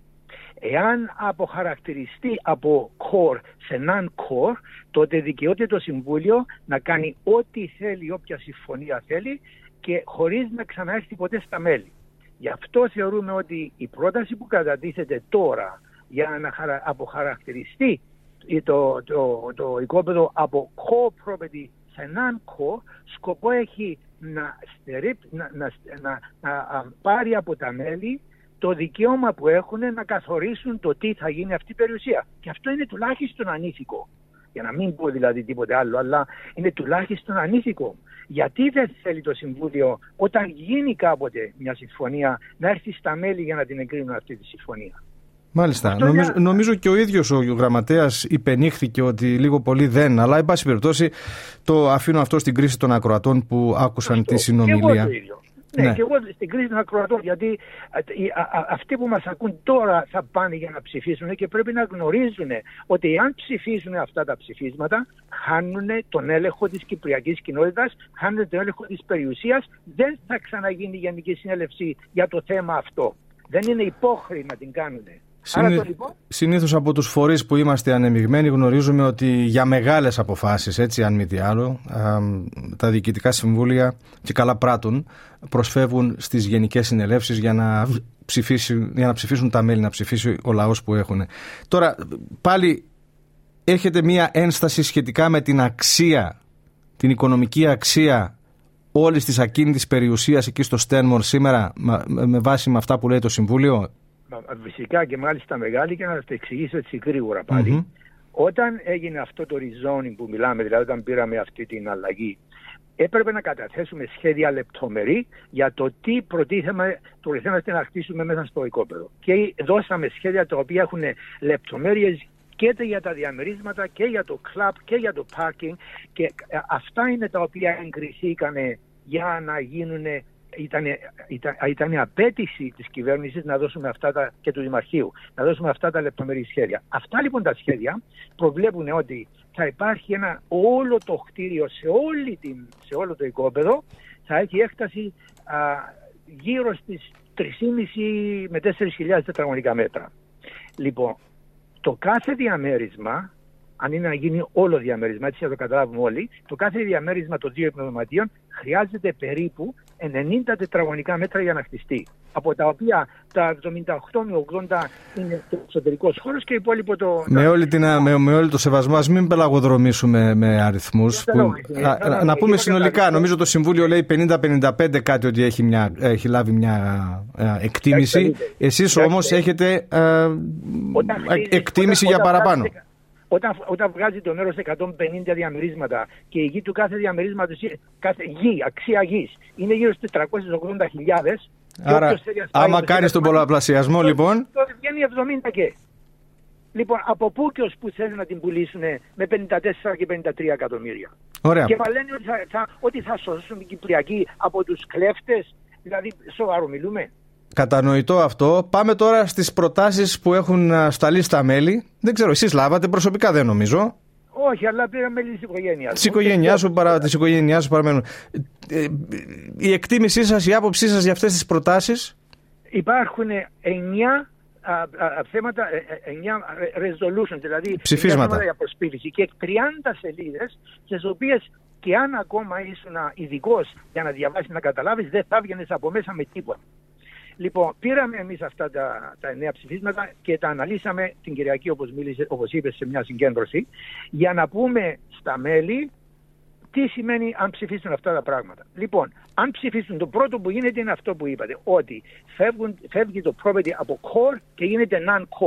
Εάν αποχαρακτηριστεί από core σε non-core, τότε δικαιούται το Συμβούλιο να κάνει ό,τι θέλει, όποια συμφωνία θέλει, και χωρίς να ξαναέρθει ποτέ στα μέλη. Γι' αυτό θεωρούμε ότι η πρόταση που κατατίθεται τώρα για να αποχαρακτηριστεί το, το, το οικόπεδο από core property σε non-core, σκοπό έχει να, στερεί, να, να, να, να πάρει από τα μέλη το δικαίωμα που έχουν να καθορίσουν το τι θα γίνει αυτή η περιουσία. Και αυτό είναι τουλάχιστον ανήθικο. Για να μην πω δηλαδή τίποτε άλλο, αλλά είναι τουλάχιστον ανήθικο. Γιατί δεν θέλει το Συμβούλιο, όταν γίνει κάποτε μια συμφωνία, να έρθει στα μέλη για να την εγκρίνουν αυτή τη συμφωνία? Μάλιστα. Νομίζω, για... νομίζω και ο ίδιος ο γραμματέας υπενήχθηκε ότι λίγο πολύ δεν, αλλά εν πάση περιπτώσει το αφήνω αυτό στην κρίση των ακροατών που άκουσαν αυτό, τη συνομιλία. Και εγώ το ίδιο. Ναι, ναι, και εγώ στην κρίση των ακροατών, γιατί α, α, α, αυτοί που μας ακούν τώρα θα πάνε για να ψηφίσουν και πρέπει να γνωρίζουν ότι αν ψηφίσουν αυτά τα ψηφίσματα, χάνουν τον έλεγχο της κυπριακής κοινότητας, χάνουν τον έλεγχο της περιουσίας, δεν θα ξαναγίνει Γενική Συνέλευση για το θέμα αυτό. Δεν είναι υπόχρεοι να την κάνουν. Συνήθ... λοιπόν... Συνήθως από τους φορείς που είμαστε ανεμιγμένοι γνωρίζουμε ότι για μεγάλες αποφάσεις, έτσι αν μη τι άλλο, α, τα διοικητικά συμβούλια και καλά πράττουν προσφεύγουν στις γενικές συνελεύσεις για να, ψηφίσει, για να ψηφίσουν τα μέλη, να ψηφίσει ο λαός που έχουν. Τώρα πάλι έχετε μία ένσταση σχετικά με την αξία, την οικονομική αξία όλης της ακίνητης περιουσίας εκεί στο Στένμορ σήμερα, με βάση με αυτά που λέει το Συμβούλιο? Φυσικά και μάλιστα μεγάλη, και να το εξηγήσω έτσι γρήγορα πάλι. Mm-hmm. Όταν έγινε αυτό το rezoning που μιλάμε, δηλαδή όταν πήραμε αυτή την αλλαγή, έπρεπε να καταθέσουμε σχέδια λεπτομερή για το τι προτίθεμε, προτίθεμαστε να χτίσουμε μέσα στο οικόπεδο. Και δώσαμε σχέδια τα οποία έχουν λεπτομέρειες και για τα διαμερίσματα και για το κλαμπ και για το πάρκινγκ, και αυτά είναι τα οποία εγκριθήκαν για να γίνουν. Ήταν, ήταν, ήταν η απέτηση της κυβέρνησης να δώσουμε αυτά τα, και του Δημαρχείου, να δώσουμε αυτά τα λεπτομερή σχέδια. Αυτά λοιπόν τα σχέδια προβλέπουν ότι θα υπάρχει ένα όλο το κτίριο σε, όλη την, σε όλο το οικόπεδο, θα έχει έκταση α, γύρω στις τρεις και μισό με τέσσερις χιλιάδες τετραγωνικά μέτρα. Λοιπόν, το κάθε διαμέρισμα, αν είναι να γίνει όλο διαμέρισμα, έτσι θα το καταλάβουμε όλοι, το κάθε διαμέρισμα των δύο υπνοδωματίων χρειάζεται περίπου ενενήντα τετραγωνικά μέτρα για να χτιστεί. Από τα οποία τα εβδομήντα οκτώ με ογδόντα είναι το εξωτερικός χώρος και υπόλοιπο το... Με, όλη την, με, με όλο το σεβασμό, ας μην πελαγοδρομήσουμε με αριθμούς. Που, α, α, να πούμε συνολικά, νομίζω το Συμβούλιο λέει πενήντα πενήντα πέντε κάτι ότι έχει, μια, έχει λάβει μια α, εκτίμηση. Εσείς όμως έχετε α, εκτίμηση για παραπάνω. Όταν, όταν βγάζει το μέρος εκατόν πενήντα διαμερίσματα και η γη του κάθε διαμερίσματος, κάθε γη, αξία γης, είναι γύρω στις τετρακόσιες ογδόντα χιλιάδες. Άρα, άμα κάνεις τον πολλαπλασιασμό, λοιπόν... Τότε βγαίνει εβδομήντα και. Λοιπόν, από πού και ως που θέλουν να την πουλήσουν με πενήντα τέσσερα και πενήντα τρία εκατομμύρια. Ωραία. Και μα λένε ότι θα, θα, ότι θα σώσουν την Κυπριακή από τους κλέφτες. Δηλαδή, σοβαρό μιλούμε. Κατανοητό αυτό. Πάμε τώρα στις προτάσεις που έχουν σταλεί στα μέλη. Δεν ξέρω, εσείς λάβατε προσωπικά, δεν νομίζω. Όχι, αλλά πήρα μέλη της οικογένειας. Της οικογένειάς σου, παρα, της οικογένειάς σου παραμένουν. Ε, η εκτίμησή σας, η άποψή σας για αυτές τις προτάσεις? Υπάρχουν εννιά α, α, θέματα, εννιά resolutions, δηλαδή ψηφίσματα για προσπίθηση, και τριάντα σελίδες, στις οποίες και αν ακόμα ήσουν ειδικός για να διαβάσεις, να καταλάβεις, δεν θα έβγαινες από μέσα με τίποτα. Λοιπόν, πήραμε εμείς αυτά τα, τα νέα ψηφίσματα και τα αναλύσαμε την Κυριακή, όπως, μίλησε, όπως είπες, σε μια συγκέντρωση, για να πούμε στα μέλη τι σημαίνει αν ψηφίσουν αυτά τα πράγματα. Λοιπόν, αν ψηφίσουν, το πρώτο που γίνεται είναι αυτό που είπατε, ότι φεύγουν, φεύγει το property από core και γίνεται non-core.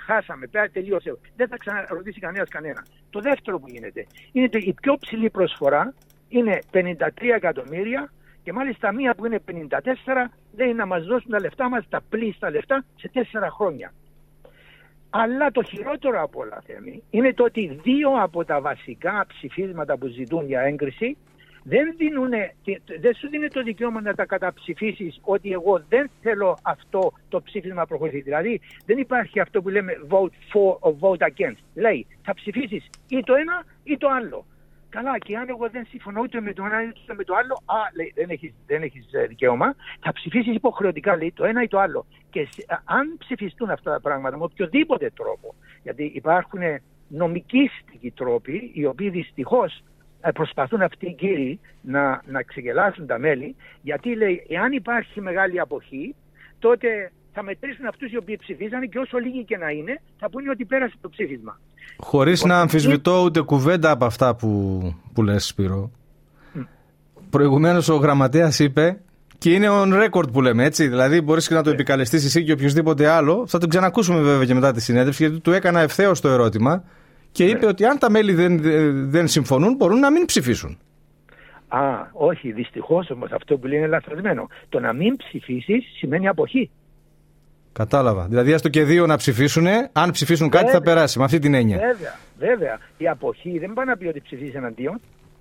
χάσαμε, πέρα τελείωσε. Δεν θα ξαναρωτήσει κανένας κανένα. Το δεύτερο που γίνεται είναι ότι η πιο ψηλή προσφορά είναι πενήντα τρία εκατομμύρια και μάλιστα μία που είναι πενήντα τέσσερα λέει να μας δώσουν τα λεφτά μας, τα πλήστα λεφτά, σε τέσσερα χρόνια. Αλλά το χειρότερο από όλα, Θέμη, είναι το ότι δύο από τα βασικά ψηφίσματα που ζητούν για έγκριση δεν, δίνουνε, δεν σου δίνει το δικαίωμα να τα καταψηφίσεις ότι εγώ δεν θέλω αυτό το ψήφισμα να προχωρήσει. Δηλαδή δεν υπάρχει αυτό που λέμε vote for or vote against. Λέει θα ψηφίσεις ή το ένα ή το άλλο. Καλά, και αν εγώ δεν συμφωνώ ούτε με το ένα ούτε με το άλλο, α, λέει, δεν έχεις, δεν έχεις δικαίωμα, θα ψηφίσεις υποχρεωτικά, λέει, το ένα ή το άλλο. Και α, αν ψηφιστούν αυτά τα πράγματα με οποιοδήποτε τρόπο, γιατί υπάρχουν νομικήστικοι τρόποι, οι οποίοι δυστυχώς προσπαθούν αυτοί οι κύριοι να, να ξεγελάσουν τα μέλη, γιατί λέει, εάν υπάρχει μεγάλη αποχή, τότε θα μετρήσουν αυτούς οι οποίοι ψηφίζανε και όσο λίγοι και να είναι, θα πούνε ότι πέρασε το ψήφισμα. Χωρίς να αμφισβητώ ούτε κουβέντα από αυτά που, που λες, Σπύρο. Mm. Προηγουμένως ο γραμματέας είπε, και είναι on record που λέμε, έτσι, δηλαδή μπορείς και να το yeah. επικαλεστείς εσύ και οποιοδήποτε άλλο, θα τον ξανακούσουμε βέβαια και μετά τη συνέντευξη, γιατί του έκανα ευθέως το ερώτημα και είπε yeah. ότι αν τα μέλη δεν, δεν συμφωνούν μπορούν να μην ψηφίσουν. Α, όχι, δυστυχώς όμως αυτό που λέει είναι λαθασμένο. Το να μην ψηφίσεις σημαίνει αποχή. Κατάλαβα. Δηλαδή, έστω και δύο να ψηφίσουν, αν ψηφίσουν βέβαια, κάτι θα περάσει, με αυτή την έννοια. Βέβαια, βέβαια. Η αποχή δεν πάει να πει ότι ψηφίσει εναντίον.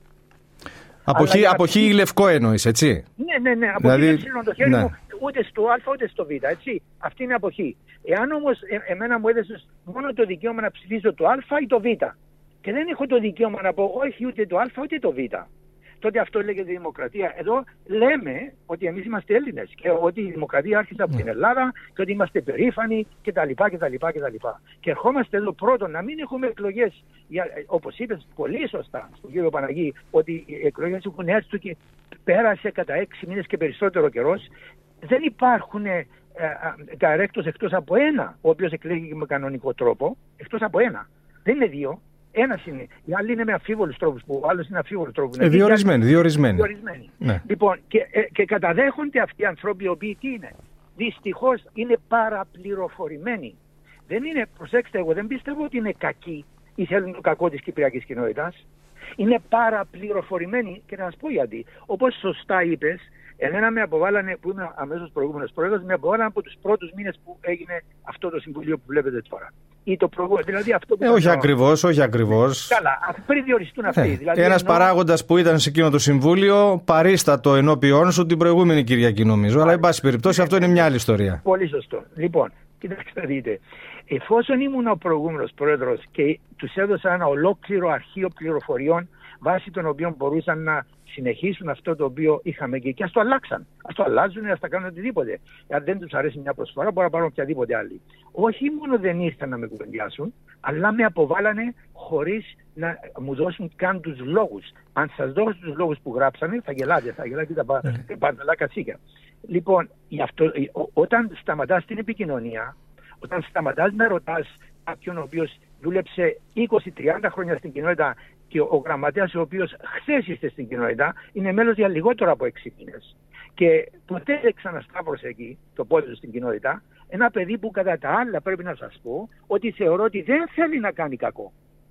Αποχή, αποχή ψηφίσει... λευκό εννοείς, έτσι. Ναι, ναι, ναι. Αποχή δηλαδή, δεν ψήνω το χέρι ναι. μου ούτε στο Α ούτε στο Β, έτσι. Αυτή είναι αποχή. Εάν όμως ε, εμένα μου έδωσες μόνο το δικαίωμα να ψηφίσω το Α ή το Β, και δεν έχω το δικαίωμα να πω όχι ούτε το Α ούτε το Β, τότε αυτό λέγεται δημοκρατία. Εδώ λέμε ότι εμείς είμαστε Έλληνες και ότι η δημοκρατία άρχισε από την Ελλάδα και ότι είμαστε περήφανοι κτλ. κτλ, κτλ. Και ερχόμαστε εδώ πρώτον να μην έχουμε εκλογές, όπως είπες πολύ σωστά στον κύριο Παναγή, ότι οι εκλογές έχουν έρθει και πέρασε κατά έξι μήνες και περισσότερο καιρός. Δεν υπάρχουν ε, directors εκτός από ένα, ο οποίος εκλέγει με κανονικό τρόπο, εκτός από ένα. Δεν είναι δύο. Ένας είναι. Οι άλλοι είναι με αφίβολους τρόπους, που ο άλλος είναι αφίβολος τρόπους. Ε, διορισμένοι, διορισμένοι. διορισμένοι. Ναι. Λοιπόν, και, ε, και καταδέχονται αυτοί οι άνθρωποι οι οποίοι τι είναι. Δυστυχώς είναι παραπληροφορημένοι. Δεν είναι, προσέξτε, εγώ δεν πιστεύω ότι είναι κακοί ή θέλουν το κακό της κυπριακής κοινότητας. Είναι παραπληροφορημένοι και να σας πω γιατί. Όπως σωστά είπες, εμένα με αποβάλανε, που είμαι αμέσως προηγούμενος πρόεδρος, με αποβάλανε από τους πρώτους μήνες που έγινε αυτό το συμβουλίο που βλέπετε τώρα. Ή το προγω... δηλαδή αυτό που ε, όχι ακριβώς, όχι ακριβώς. Καλά, πριν διοριστούν αυτοί. Ε, δηλαδή, ένας ενώ... παράγοντας που ήταν σε εκείνο το συμβούλιο παρίστατο ενώπιόν σου την προηγούμενη Κυριακή, νομίζω. Αλλά, εν πάση περιπτώσει, αυτό είναι μια άλλη ιστορία. Πολύ σωστό. Λοιπόν, κοιτάξτε να δείτε. Εφόσον ήμουν ο προηγούμενος πρόεδρος και τους έδωσα ένα ολόκληρο αρχείο πληροφοριών βάσει των οποίων μπορούσαν να συνεχίσουν αυτό το οποίο είχαμε και, και ας το αλλάξαν. Ας το αλλάζουν, ας τα κάνουν οτιδήποτε. Αν δεν τους αρέσει μια προσφορά, μπορούν να πάρουν οποιαδήποτε άλλη. Όχι μόνο δεν ήρθαν να με κουβεντιάσουν, αλλά με αποβάλανε χωρίς να μου δώσουν καν τους λόγους. Αν σας δώσω τους λόγους που γράψανε, θα γελάτε, θα γελάτε τα παντελά κατσίκια. Λοιπόν, αυτό, ό, όταν σταματάς την επικοινωνία, όταν σταματάς να ρωτάς κάποιον ο οποίος δούλεψε είκοσι τριάντα χρόνια στην κοινότητα και ο γραμματέας ο οποίος χθες ήρθε στην κοινότητα είναι μέλος για λιγότερο από έξι μήνες και ποτέ δεν ξανασταύρωσε εκεί το πόδι του στην κοινότητα, ένα παιδί που κατά τα άλλα πρέπει να σας πω ότι θεωρώ ότι δεν θέλει να κάνει κακό.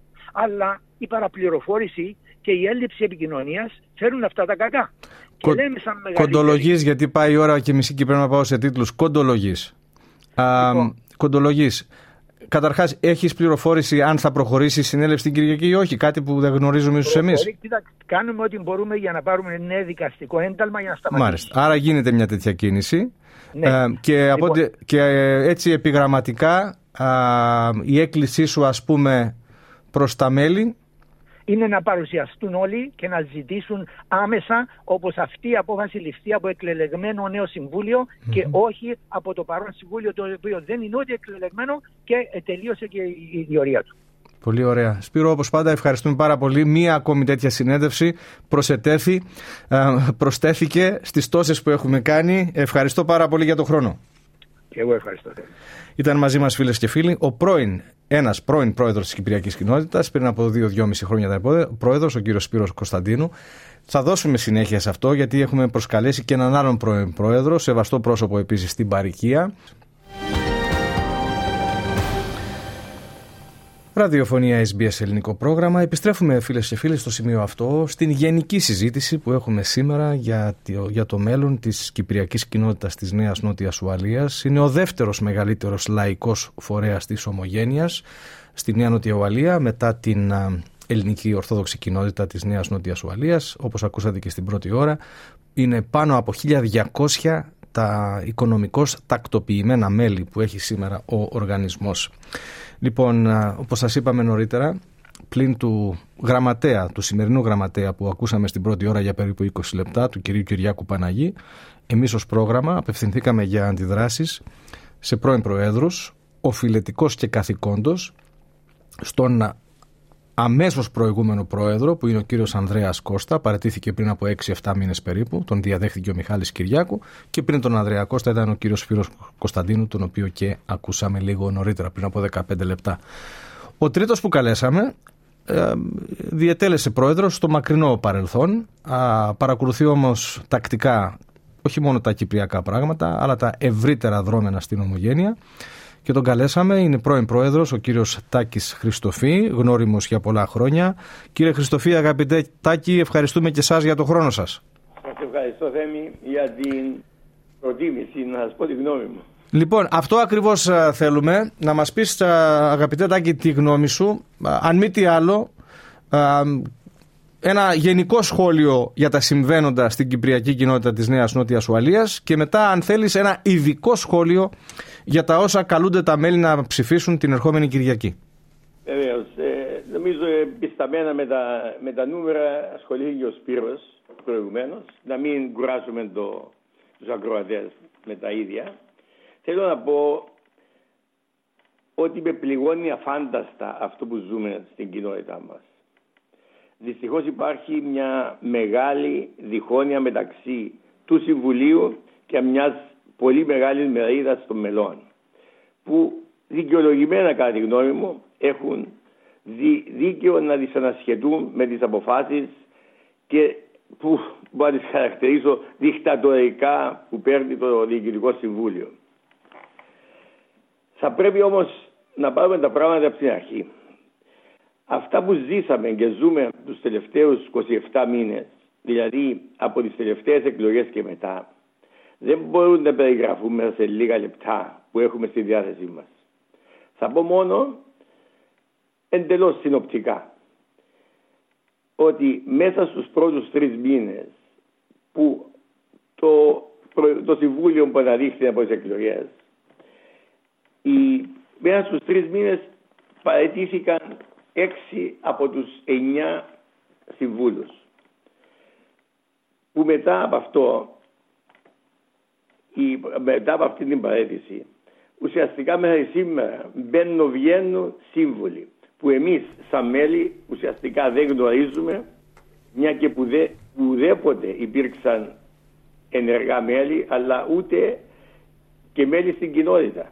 Αλλά η παραπληροφόρηση και η έλλειψη επικοινωνίας φέρουν αυτά τα κακά. Κο... Κοντολογής, γιατί πάει η ώρα και μισή και πρέπει να πάω σε τίτλους. Κοντολογής. Λοιπόν. Κοντολογής. Καταρχάς, έχεις πληροφόρηση αν θα προχωρήσει η συνέλευση την Κυριακή ή όχι, κάτι που δεν γνωρίζουμε ίσως εμείς. Κάνουμε ό,τι μπορούμε για να πάρουμε νέο δικαστικό ένταλμα για να σταματήσουμε. Μάλιστα. Άρα γίνεται μια τέτοια κίνηση. Ναι. Ε, και, λοιπόν. από, και έτσι επιγραμματικά α, η έκκλησή σου, ας πούμε, προς τα μέλη είναι να παρουσιαστούν όλοι και να ζητήσουν άμεσα, όπως αυτή η απόφαση ληφθεί από εκλελεγμένο νέο συμβούλιο mm-hmm. και όχι από το παρόν συμβούλιο, το οποίο δεν είναι ούτε εκλελεγμένο και τελείωσε και η διορία του. Πολύ ωραία. Σπύρο, όπως πάντα, ευχαριστούμε πάρα πολύ. Μία ακόμη τέτοια συνέντευξη προσετέθη, προστέθηκε στις τόσες που έχουμε κάνει. Ευχαριστώ πάρα πολύ για τον χρόνο. Και εγώ ευχαριστώ. Ήταν μαζί μας, φίλες και φίλοι, ο πρώην, ένας πρώην πρόεδρος της Κυπριακής Κοινότητας, πριν από δύο δυόμιση χρόνια ήταν πρόεδρος, ο κύριος Σπύρος Κωνσταντίνου. Θα δώσουμε συνέχεια σε αυτό, γιατί έχουμε προσκαλέσει και έναν άλλον πρώην πρόεδρο, σεβαστό πρόσωπο επίσης στην παροικία. Ραδιοφωνία ες μπι ες ελληνικό πρόγραμμα. Επιστρέφουμε, φίλες και φίλοι, στο σημείο αυτό, στην γενική συζήτηση που έχουμε σήμερα για το, για το μέλλον της κυπριακής κοινότητας της Νέας Νότιας Ουαλίας. Είναι ο δεύτερος μεγαλύτερος λαϊκός φορέας της Ομογένειας στη Νέα Νότια Ουαλία, μετά την ελληνική ορθόδοξη κοινότητα της Νέας Νότιας Ουαλίας. Όπως ακούσατε και στην πρώτη ώρα, είναι πάνω από χίλια διακόσια τα οικονομικώς τακτοποιημένα μέλη που έχει σήμερα ο οργανισμός. Λοιπόν, όπως σας είπαμε νωρίτερα, πλην του γραμματέα, του σημερινού γραμματέα που ακούσαμε στην πρώτη ώρα για περίπου είκοσι λεπτά, του κυρίου Κυριάκου Παναγή, εμείς ως πρόγραμμα απευθυνθήκαμε για αντιδράσεις σε πρώην προέδρους, οφειλετικός και καθηκόντος, στον αμέσως προηγούμενο πρόεδρο που είναι ο κύριος Ανδρέας Κώστα, παραιτήθηκε πριν από έξι εφτά μήνες περίπου, τον διαδέχθηκε ο Μιχάλης Κυριάκου, και πριν τον Ανδρέα Κώστα ήταν ο κύριος Σπύρος Κωνσταντίνου, τον οποίο και ακούσαμε λίγο νωρίτερα, πριν από δεκαπέντε λεπτά. Ο τρίτος που καλέσαμε ε, διετέλεσε πρόεδρος στο μακρινό παρελθόν, α, παρακολουθεί όμως τακτικά όχι μόνο τα κυπριακά πράγματα, αλλά τα ευρύτερα δρόμενα στην Ομογένεια. Και τον καλέσαμε, είναι πρώην πρόεδρος, ο κύριος Τάκης Χριστοφή, γνώριμος για πολλά χρόνια. Κύριε Χριστοφή, αγαπητέ Τάκη, ευχαριστούμε και εσάς για τον χρόνο σας. Σας ευχαριστώ, Θέμη, για την προτίμηση, να σας πω τη γνώμη μου. Λοιπόν, αυτό ακριβώς θέλουμε, να μας πεις, αγαπητέ Τάκη, τη γνώμη σου, αν μη τι άλλο, ένα γενικό σχόλιο για τα συμβαίνοντα στην κυπριακή κοινότητα της Νέας Νότιας Ουαλίας και μετά, αν θέλεις, ένα ειδικό σχόλιο για τα όσα καλούνται τα μέλη να ψηφίσουν την ερχόμενη Κυριακή. Βεβαίως. Ε, νομίζω επισταμένα με τα, με τα νούμερα ασχολήθηκε ο Σπύρος προηγουμένως. Να μην κουράσουμε το, τους ακροατές με τα ίδια. Θέλω να πω ότι με πληγώνει αφάνταστα αυτό που ζούμε στην κοινότητά μας. Δυστυχώς υπάρχει μια μεγάλη διχόνοια μεταξύ του Συμβουλίου και μιας πολύ μεγάλης μερίδας των μελών, που δικαιολογημένα, κατά τη γνώμη μου, έχουν δι, δίκαιο να δυσανασχετούν με τις αποφάσεις και που μπορώ να τις χαρακτηρίσω δικτατορικά που παίρνει το Διοικητικό Συμβούλιο. Θα πρέπει όμως να πάρουμε τα πράγματα από την αρχή. Αυτά που ζήσαμε και ζούμε τους τελευταίους είκοσι επτά μήνες, δηλαδή από τις τελευταίες εκλογές και μετά, δεν μπορούν να περιγραφούν μέσα σε λίγα λεπτά που έχουμε στη διάθεσή μας. Θα πω μόνο εντελώς συνοπτικά ότι μέσα στους πρώτους τρεις μήνες που το, το Συμβούλιο που αναδείχθηκε από τις εκλογές, οι, μέσα στους τρεις μήνες παραιτήθηκαν έξι από τους εννιά συμβούλους, που μετά από αυτό Η, μετά από αυτή την παρέτηση ουσιαστικά μέχρι σήμερα μπαίνουν βγαίνουν σύμβολοι που εμείς σαν μέλη ουσιαστικά δεν γνωρίζουμε, μια και που δε, ουδέποτε υπήρξαν ενεργά μέλη, αλλά ούτε και μέλη στην κοινότητα.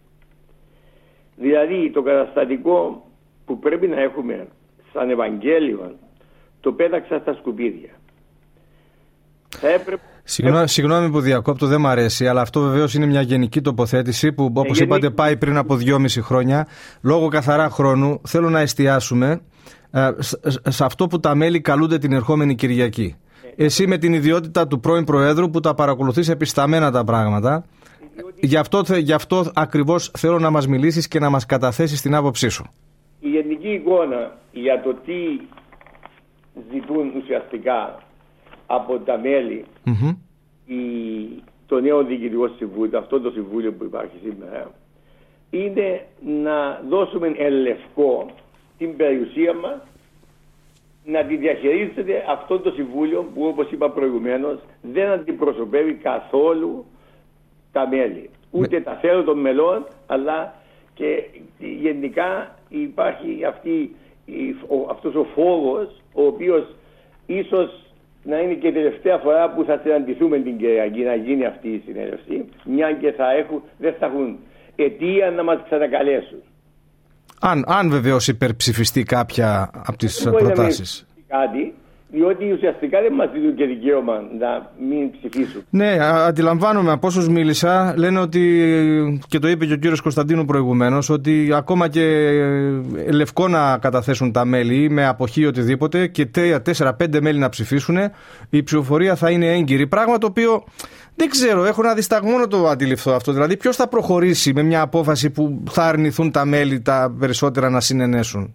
Δηλαδή το καταστατικό που πρέπει να έχουμε σαν Ευαγγέλιο το πέταξα στα σκουπίδια. Θα έπρεπε... Συγγνώμη, συγγνώμη που διακόπτω, δεν μ' αρέσει, αλλά αυτό βεβαίως είναι μια γενική τοποθέτηση που, όπως γενική... είπατε, πάει πριν από δυόμιση χρόνια. Λόγω καθαρά χρόνου θέλω να εστιάσουμε ε, σε αυτό που τα μέλη καλούνται την ερχόμενη Κυριακή. Ε, Εσύ με την ιδιότητα του πρώην Προέδρου που τα παρακολουθείς επισταμένα τα πράγματα, διότι... γι' αυτό, γι' αυτό ακριβώς θέλω να μας μιλήσεις και να μας καταθέσεις την άποψή σου. Η γενική εικόνα για το τι ζητούν ουσιαστικά από τα μέλη mm-hmm. η, το νέο Διοικητικό Συμβούλιο, αυτό το Συμβούλιο που υπάρχει σήμερα, είναι να δώσουμε εν λευκό την περιουσία μας, να τη διαχειρίζεται αυτό το Συμβούλιο που, όπως είπα προηγουμένως, δεν αντιπροσωπεύει καθόλου τα μέλη. Ούτε mm. τα θέλω των μελών, αλλά και γενικά υπάρχει αυτή, ο, αυτός ο φόβος, ο οποίος ίσως να είναι και η τελευταία φορά που θα συναντηθούμε την Κυριακή να γίνει αυτή η συνέλευση, μια και θα έχουν, δεν θα έχουν αιτία να μας ξανακαλέσουν. Αν, αν βεβαίως υπερψηφιστεί κάποια από τις προτάσεις. Κάτι, Διότι ουσιαστικά δεν μας δίνουν και δικαίωμα να μην ψηφίσουν. Ναι, αντιλαμβάνομαι από όσους μίλησα. Λένε ότι, και το είπε και ο κύριος Κωνσταντίνου προηγουμένως, ότι ακόμα και λευκό να καταθέσουν τα μέλη με αποχή οτιδήποτε και τρία, τέσσερα, πέντε μέλη να ψηφίσουν, η ψηφοφορία θα είναι έγκυρη. Πράγμα το οποίο δεν ξέρω, έχω ένα δισταγμό να το αντιληφθώ αυτό. Δηλαδή, ποιος θα προχωρήσει με μια απόφαση που θα αρνηθούν τα μέλη τα περισσότερα να συνενέσουν?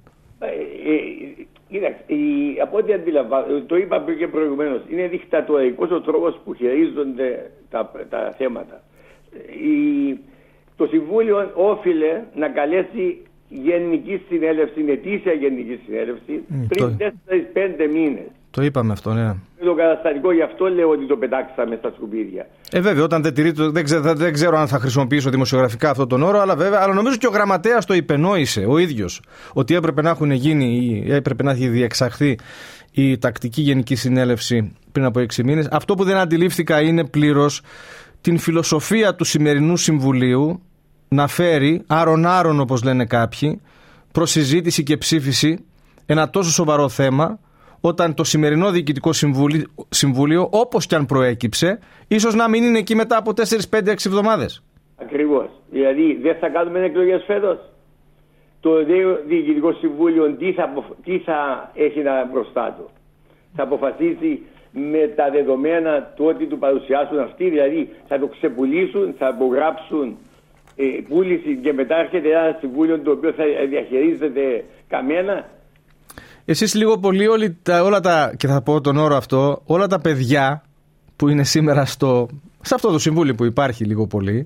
Κοίταξε, από ό,τι αντιλαμβάνω, το είπα και προηγουμένως, είναι δικτατορικός ο τρόπος που χειρίζονται τα, τα θέματα. Η, το Συμβούλιο όφιλε να καλέσει γενική συνέλευση, ετήσια γενική συνέλευση, mm, πριν τέσσερα πέντε μήνες. Το είπαμε αυτό, ναι. Το καταστατικό, γι' αυτό λέω ότι το πετάξαμε στα σκουπίδια. Ε, βέβαια, όταν δεν τηρεί, δεν, ξέ, δεν ξέρω αν θα χρησιμοποιήσω δημοσιογραφικά αυτόν τον όρο, αλλά βέβαια, αλλά νομίζω και ο γραμματέας το υπενόησε ο ίδιος, ότι έπρεπε να έχουν γίνει ή έπρεπε να έχει διεξαχθεί η τακτική γενική συνέλευση πριν από έξι μήνες. Αυτό που δεν αντιλήφθηκα είναι πλήρως την φιλοσοφία του σημερινού Συμβουλίου να φέρει άρον-άρον, όπως λένε κάποιοι, προς συζήτηση και ψήφιση ένα τόσο σοβαρό θέμα, όταν το σημερινό Διοικητικό Συμβούλιο, συμβούλιο όπως και αν προέκυψε, ίσως να μην είναι εκεί μετά από τέσσερις, πέντε, έξι εβδομάδες. Ακριβώς. Δηλαδή δεν θα κάνουμε εκλογές φέτος. Το Διοικητικό Συμβούλιο τι θα, τι θα έχει να μπροστά του? Θα αποφασίσει με τα δεδομένα του ότι του παρουσιάσουν αυτοί, δηλαδή θα το ξεπουλήσουν, θα απογράψουν ε, πούληση και μετά έρχεται ένα συμβούλιο το οποίο θα διαχειρίζεται καμένα. Εσείς λίγο πολύ όλοι τα, όλα τα, και θα πω τον όρο αυτό, όλα τα παιδιά που είναι σήμερα στο, σε αυτό το συμβούλιο που υπάρχει λίγο πολύ,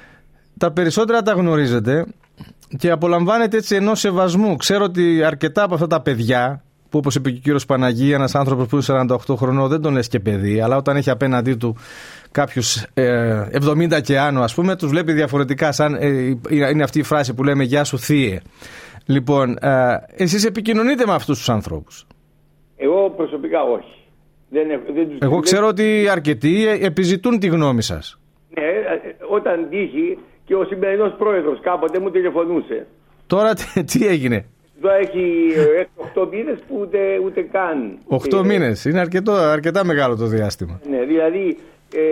τα περισσότερα τα γνωρίζετε και απολαμβάνετε έτσι ενός σεβασμού. Ξέρω ότι αρκετά από αυτά τα παιδιά, που όπως είπε και ο κύριος Παναγία, ένας άνθρωπος που είναι σαράντα οκτώ χρονών, δεν τον λες και παιδί, αλλά όταν έχει απέναντί του κάποιους ε, εβδομήντα και άνω, ας πούμε, τους βλέπει διαφορετικά, σαν ε, είναι αυτή η φράση που λέμε «Γεια σου θύε». Λοιπόν, ε, εσείς επικοινωνείτε με αυτούς τους ανθρώπους? Εγώ προσωπικά όχι. Δεν, δεν τους... Εγώ ξέρω ότι αρκετοί επιζητούν τη γνώμη σας. Ναι, όταν τύχει και ο σημερινός πρόεδρος κάποτε μου τηλεφωνούσε. Τώρα τι, τι έγινε? Τώρα έχει οκτώ μήνες που ούτε, ούτε καν. οκτώ ε, μήνες, είναι αρκετό, αρκετά μεγάλο το διάστημα. Ναι, δηλαδή ε,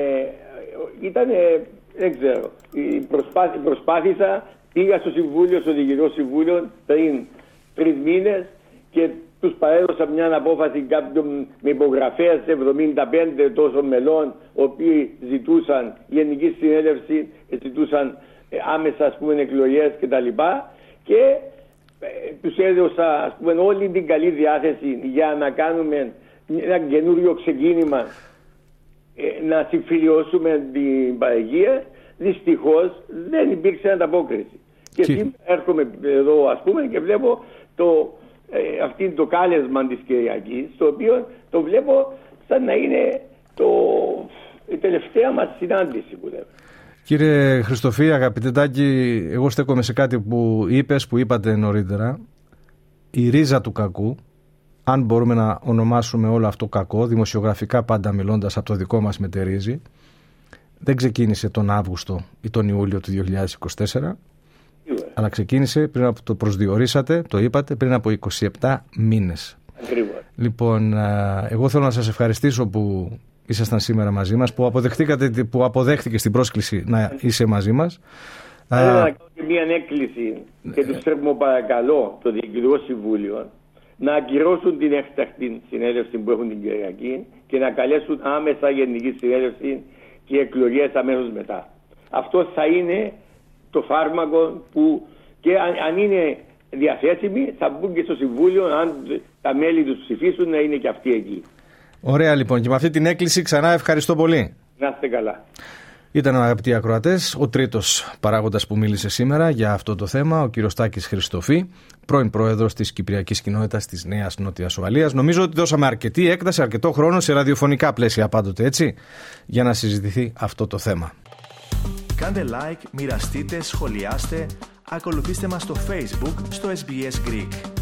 ήταν, δεν ξέρω, προσπάθη, προσπάθησα, πήγα στο Συμβούλιο, στο Διοικητικό Συμβούλιο πριν τρεις μήνες και τους παρέδωσα μια απόφαση κάποιων με υπογραφές εβδομήντα πέντε τόσων μελών, οι οποίοι ζητούσαν γενική συνέλευση, ζητούσαν άμεσα, ας πούμε, εκλογές κτλ. Και ε, τους έδωσα, ας πούμε, όλη την καλή διάθεση για να κάνουμε ένα καινούριο ξεκίνημα, ε, να συμφιλιώσουμε την παραγία. Δυστυχώς δεν υπήρξε ανταπόκριση. Και σήμερα έρχομαι εδώ, ας πούμε, και βλέπω το, ε, αυτή το κάλεσμα της Κυριακής, το οποίο το βλέπω σαν να είναι το, η τελευταία μας συνάντηση που λέμε. Κύριε Χριστοφή, αγαπητέ Τάκη, εγώ στέκομαι σε κάτι που είπες, που είπατε νωρίτερα. Η ρίζα του κακού, αν μπορούμε να ονομάσουμε όλο αυτό κακό, δημοσιογραφικά πάντα μιλώντας από το δικό μας μετερίζει, δεν ξεκίνησε τον Αύγουστο ή τον Ιούλιο του δύο χιλιάδες είκοσι τέσσερα, yeah. αλλά ξεκίνησε πριν από το προσδιορίσατε, το είπατε, πριν από είκοσι επτά μήνες. Ακριβώς. Λοιπόν, εγώ θέλω να σας ευχαριστήσω που ήσασταν σήμερα μαζί μας, που, αποδεχτήκατε, που αποδέχτηκε στην πρόσκληση να είσαι μαζί μας. Θέλω να κάνω και μια έκκληση και τους θέλω παρακαλώ το Διοικητικό Συμβούλιο να ακυρώσουν την έκτακτη συνέλευση που έχουν την Κυριακή και να καλέσουν άμεσα γενική συνέλευση και εκλογές αμέσως μετά. Αυτό θα είναι το φάρμακο που και αν, αν είναι διαθέσιμοι θα μπουν και στο Συμβούλιο, αν τα μέλη τους ψηφίσουν, να είναι και αυτοί εκεί. Ωραία, λοιπόν, και με αυτή την έκκληση ξανά ευχαριστώ πολύ. Να είστε καλά. Ήταν, αγαπητοί ακροατές, ο τρίτος παράγοντας που μίλησε σήμερα για αυτό το θέμα, ο κύριος Τάκης Χριστοφή, πρώην πρόεδρος της Κυπριακής Κοινότητας της Νέας Νότιας Ουαλίας. Νομίζω ότι δώσαμε αρκετή έκταση, αρκετό χρόνο σε ραδιοφωνικά πλαίσια πάντοτε, έτσι, για να συζητηθεί αυτό το θέμα. Κάντε like, μοιραστείτε, σχολιάστε, ακολουθήστε μας στο Facebook, στο ες μπι ες Greek.